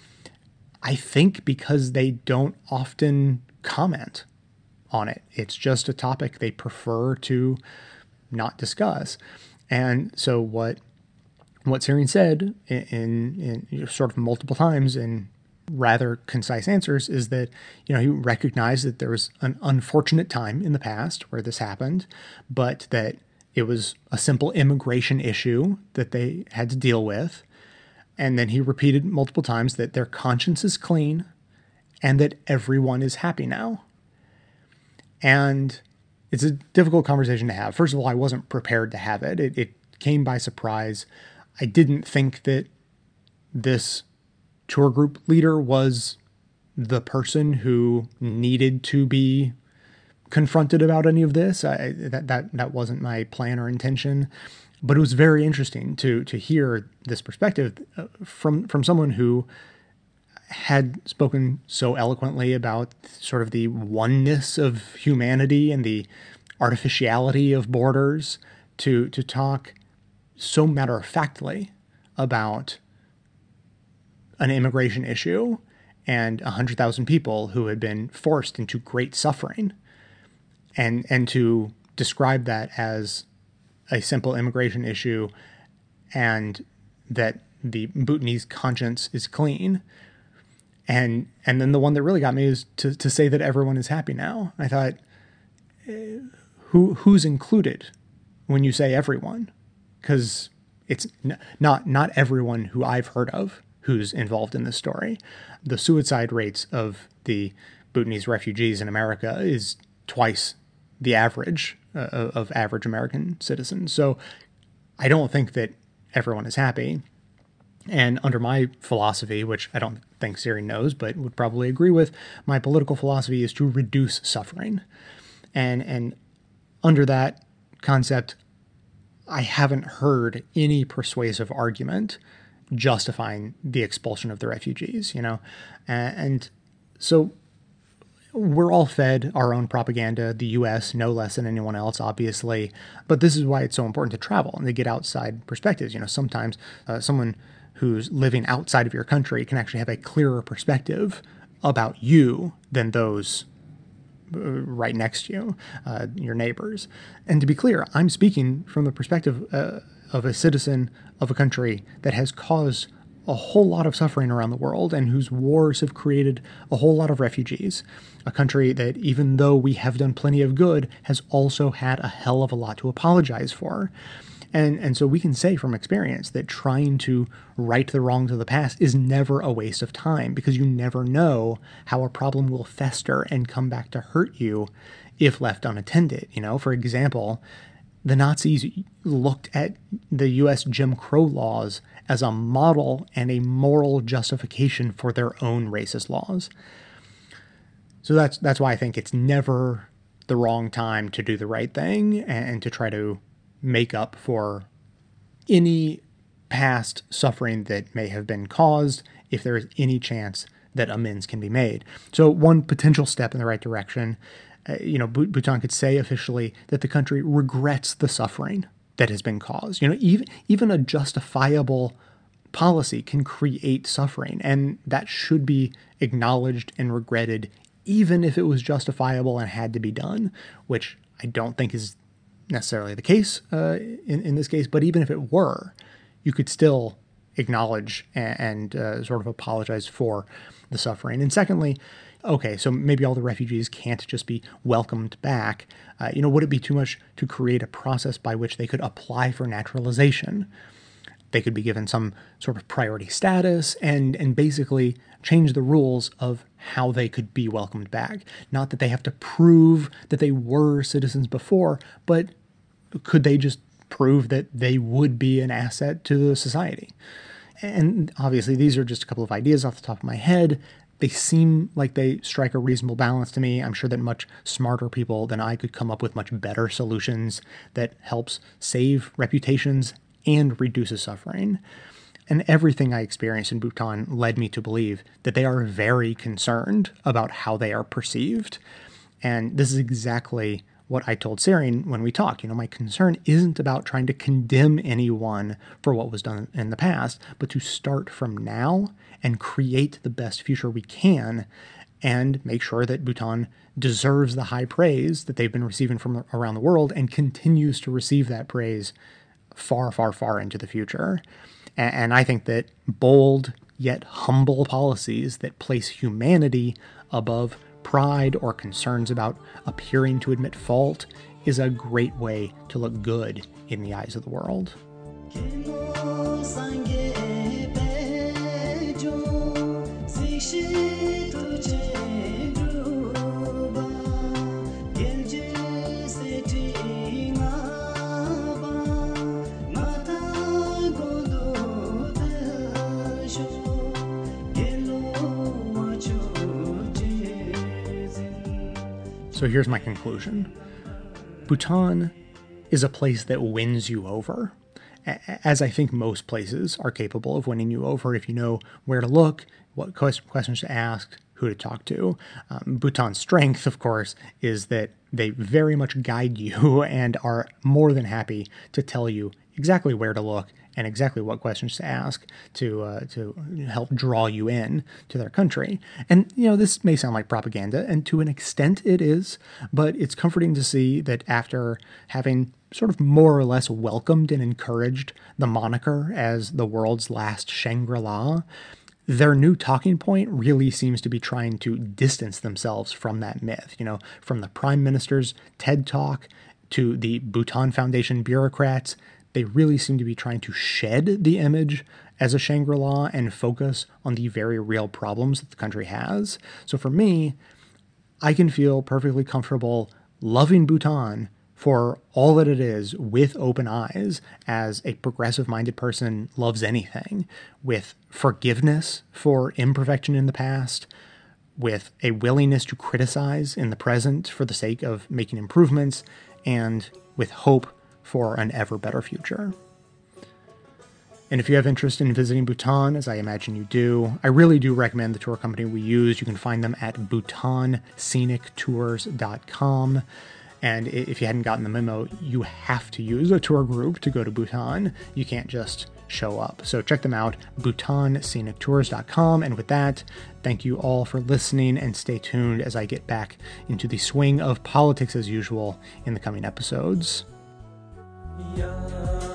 I think, because they don't often comment on it. It's just a topic they prefer to not discuss. And so what Ciaran said in sort of multiple times in rather concise answers is that, he recognized that there was an unfortunate time in the past where this happened, but that it was a simple immigration issue that they had to deal with. And then he repeated multiple times that their conscience is clean and that everyone is happy now. And it's a difficult conversation to have. First of all, I wasn't prepared to have it. It came by surprise. I didn't think that this tour group leader was the person who needed to be confronted about any of this. That wasn't my plan or intention. But it was very interesting to hear this perspective from someone who had spoken so eloquently about sort of the oneness of humanity and the artificiality of borders, to talk so matter-of-factly about an immigration issue and 100,000 people who had been forced into great suffering, and to describe that as a simple immigration issue and that the Bhutanese conscience is clean. And then the one that really got me is to say that everyone is happy now. I thought, who's included when you say everyone? Because it's not everyone who I've heard of who's involved in this story. The suicide rates of the Bhutanese refugees in America is twice the average of average American citizens. So I don't think that everyone is happy. And under my philosophy, which I don't think Ciaran knows, but would probably agree with, my political philosophy is to reduce suffering. And under that concept, I haven't heard any persuasive argument justifying the expulsion of the refugees, And so we're all fed our own propaganda, the U.S. no less than anyone else, obviously. But this is why it's so important to travel and to get outside perspectives. Sometimes someone who's living outside of your country can actually have a clearer perspective about you than those right next to you, your neighbors. And to be clear, I'm speaking from the perspective of a citizen of a country that has caused a whole lot of suffering around the world and whose wars have created a whole lot of refugees. A country that, even though we have done plenty of good, has also had a hell of a lot to apologize for. And so we can say from experience that trying to right the wrongs of the past is never a waste of time, because you never know how a problem will fester and come back to hurt you if left unattended. For example, the Nazis looked at the U.S. Jim Crow laws as a model and a moral justification for their own racist laws. So that's why I think it's never the wrong time to do the right thing and to try to make up for any past suffering that may have been caused if there is any chance that amends can be made. So one potential step in the right direction, Bhutan could say officially that the country regrets the suffering that has been caused. Even a justifiable policy can create suffering, and that should be acknowledged and regretted, even if it was justifiable and had to be done, which I don't think is necessarily the case in this case. But even if it were, you could still acknowledge and sort of apologize for the suffering. And secondly, okay, so maybe all the refugees can't just be welcomed back. Would it be too much to create a process by which they could apply for naturalization? They could be given some sort of priority status and basically change the rules of how they could be welcomed back. Not that they have to prove that they were citizens before, but could they just prove that they would be an asset to the society? And obviously, these are just a couple of ideas off the top of my head. They seem like they strike a reasonable balance to me. I'm sure that much smarter people than I could come up with much better solutions that helps save reputations and reduces suffering. And everything I experienced in Bhutan led me to believe that they are very concerned about how they are perceived. And this is exactly what I told Tsering when we talked. My concern isn't about trying to condemn anyone for what was done in the past, but to start from now and create the best future we can and make sure that Bhutan deserves the high praise that they've been receiving from around the world and continues to receive that praise far, far, far into the future. And I think that bold yet humble policies that place humanity above pride or concerns about appearing to admit fault is a great way to look good in the eyes of the world. So here's my conclusion. Bhutan is a place that wins you over, as I think most places are capable of winning you over if you know where to look, what questions to ask, who to talk to. Bhutan's strength, of course, is that they very much guide you and are more than happy to tell you exactly where to look and exactly what questions to ask to help draw you in to their country. And, this may sound like propaganda, and to an extent it is, but it's comforting to see that after having sort of more or less welcomed and encouraged the moniker as the world's last Shangri-La, their new talking point really seems to be trying to distance themselves from that myth, from the Prime Minister's TED Talk to the Bhutan Foundation bureaucrats. They really seem to be trying to shed the image as a Shangri-La and focus on the very real problems that the country has. So for me, I can feel perfectly comfortable loving Bhutan for all that it is with open eyes as a progressive-minded person loves anything, with forgiveness for imperfection in the past, with a willingness to criticize in the present for the sake of making improvements, and with hope for an ever better future. And if you have interest in visiting Bhutan, as I imagine you do, I really do recommend the tour company we use. You can find them at bhutanscenictours.com. And if you hadn't gotten the memo, you have to use a tour group to go to Bhutan. You can't just show up. So check them out, bhutanscenictours.com. And with that, thank you all for listening, and stay tuned as I get back into the swing of politics as usual in the coming episodes. Yeah.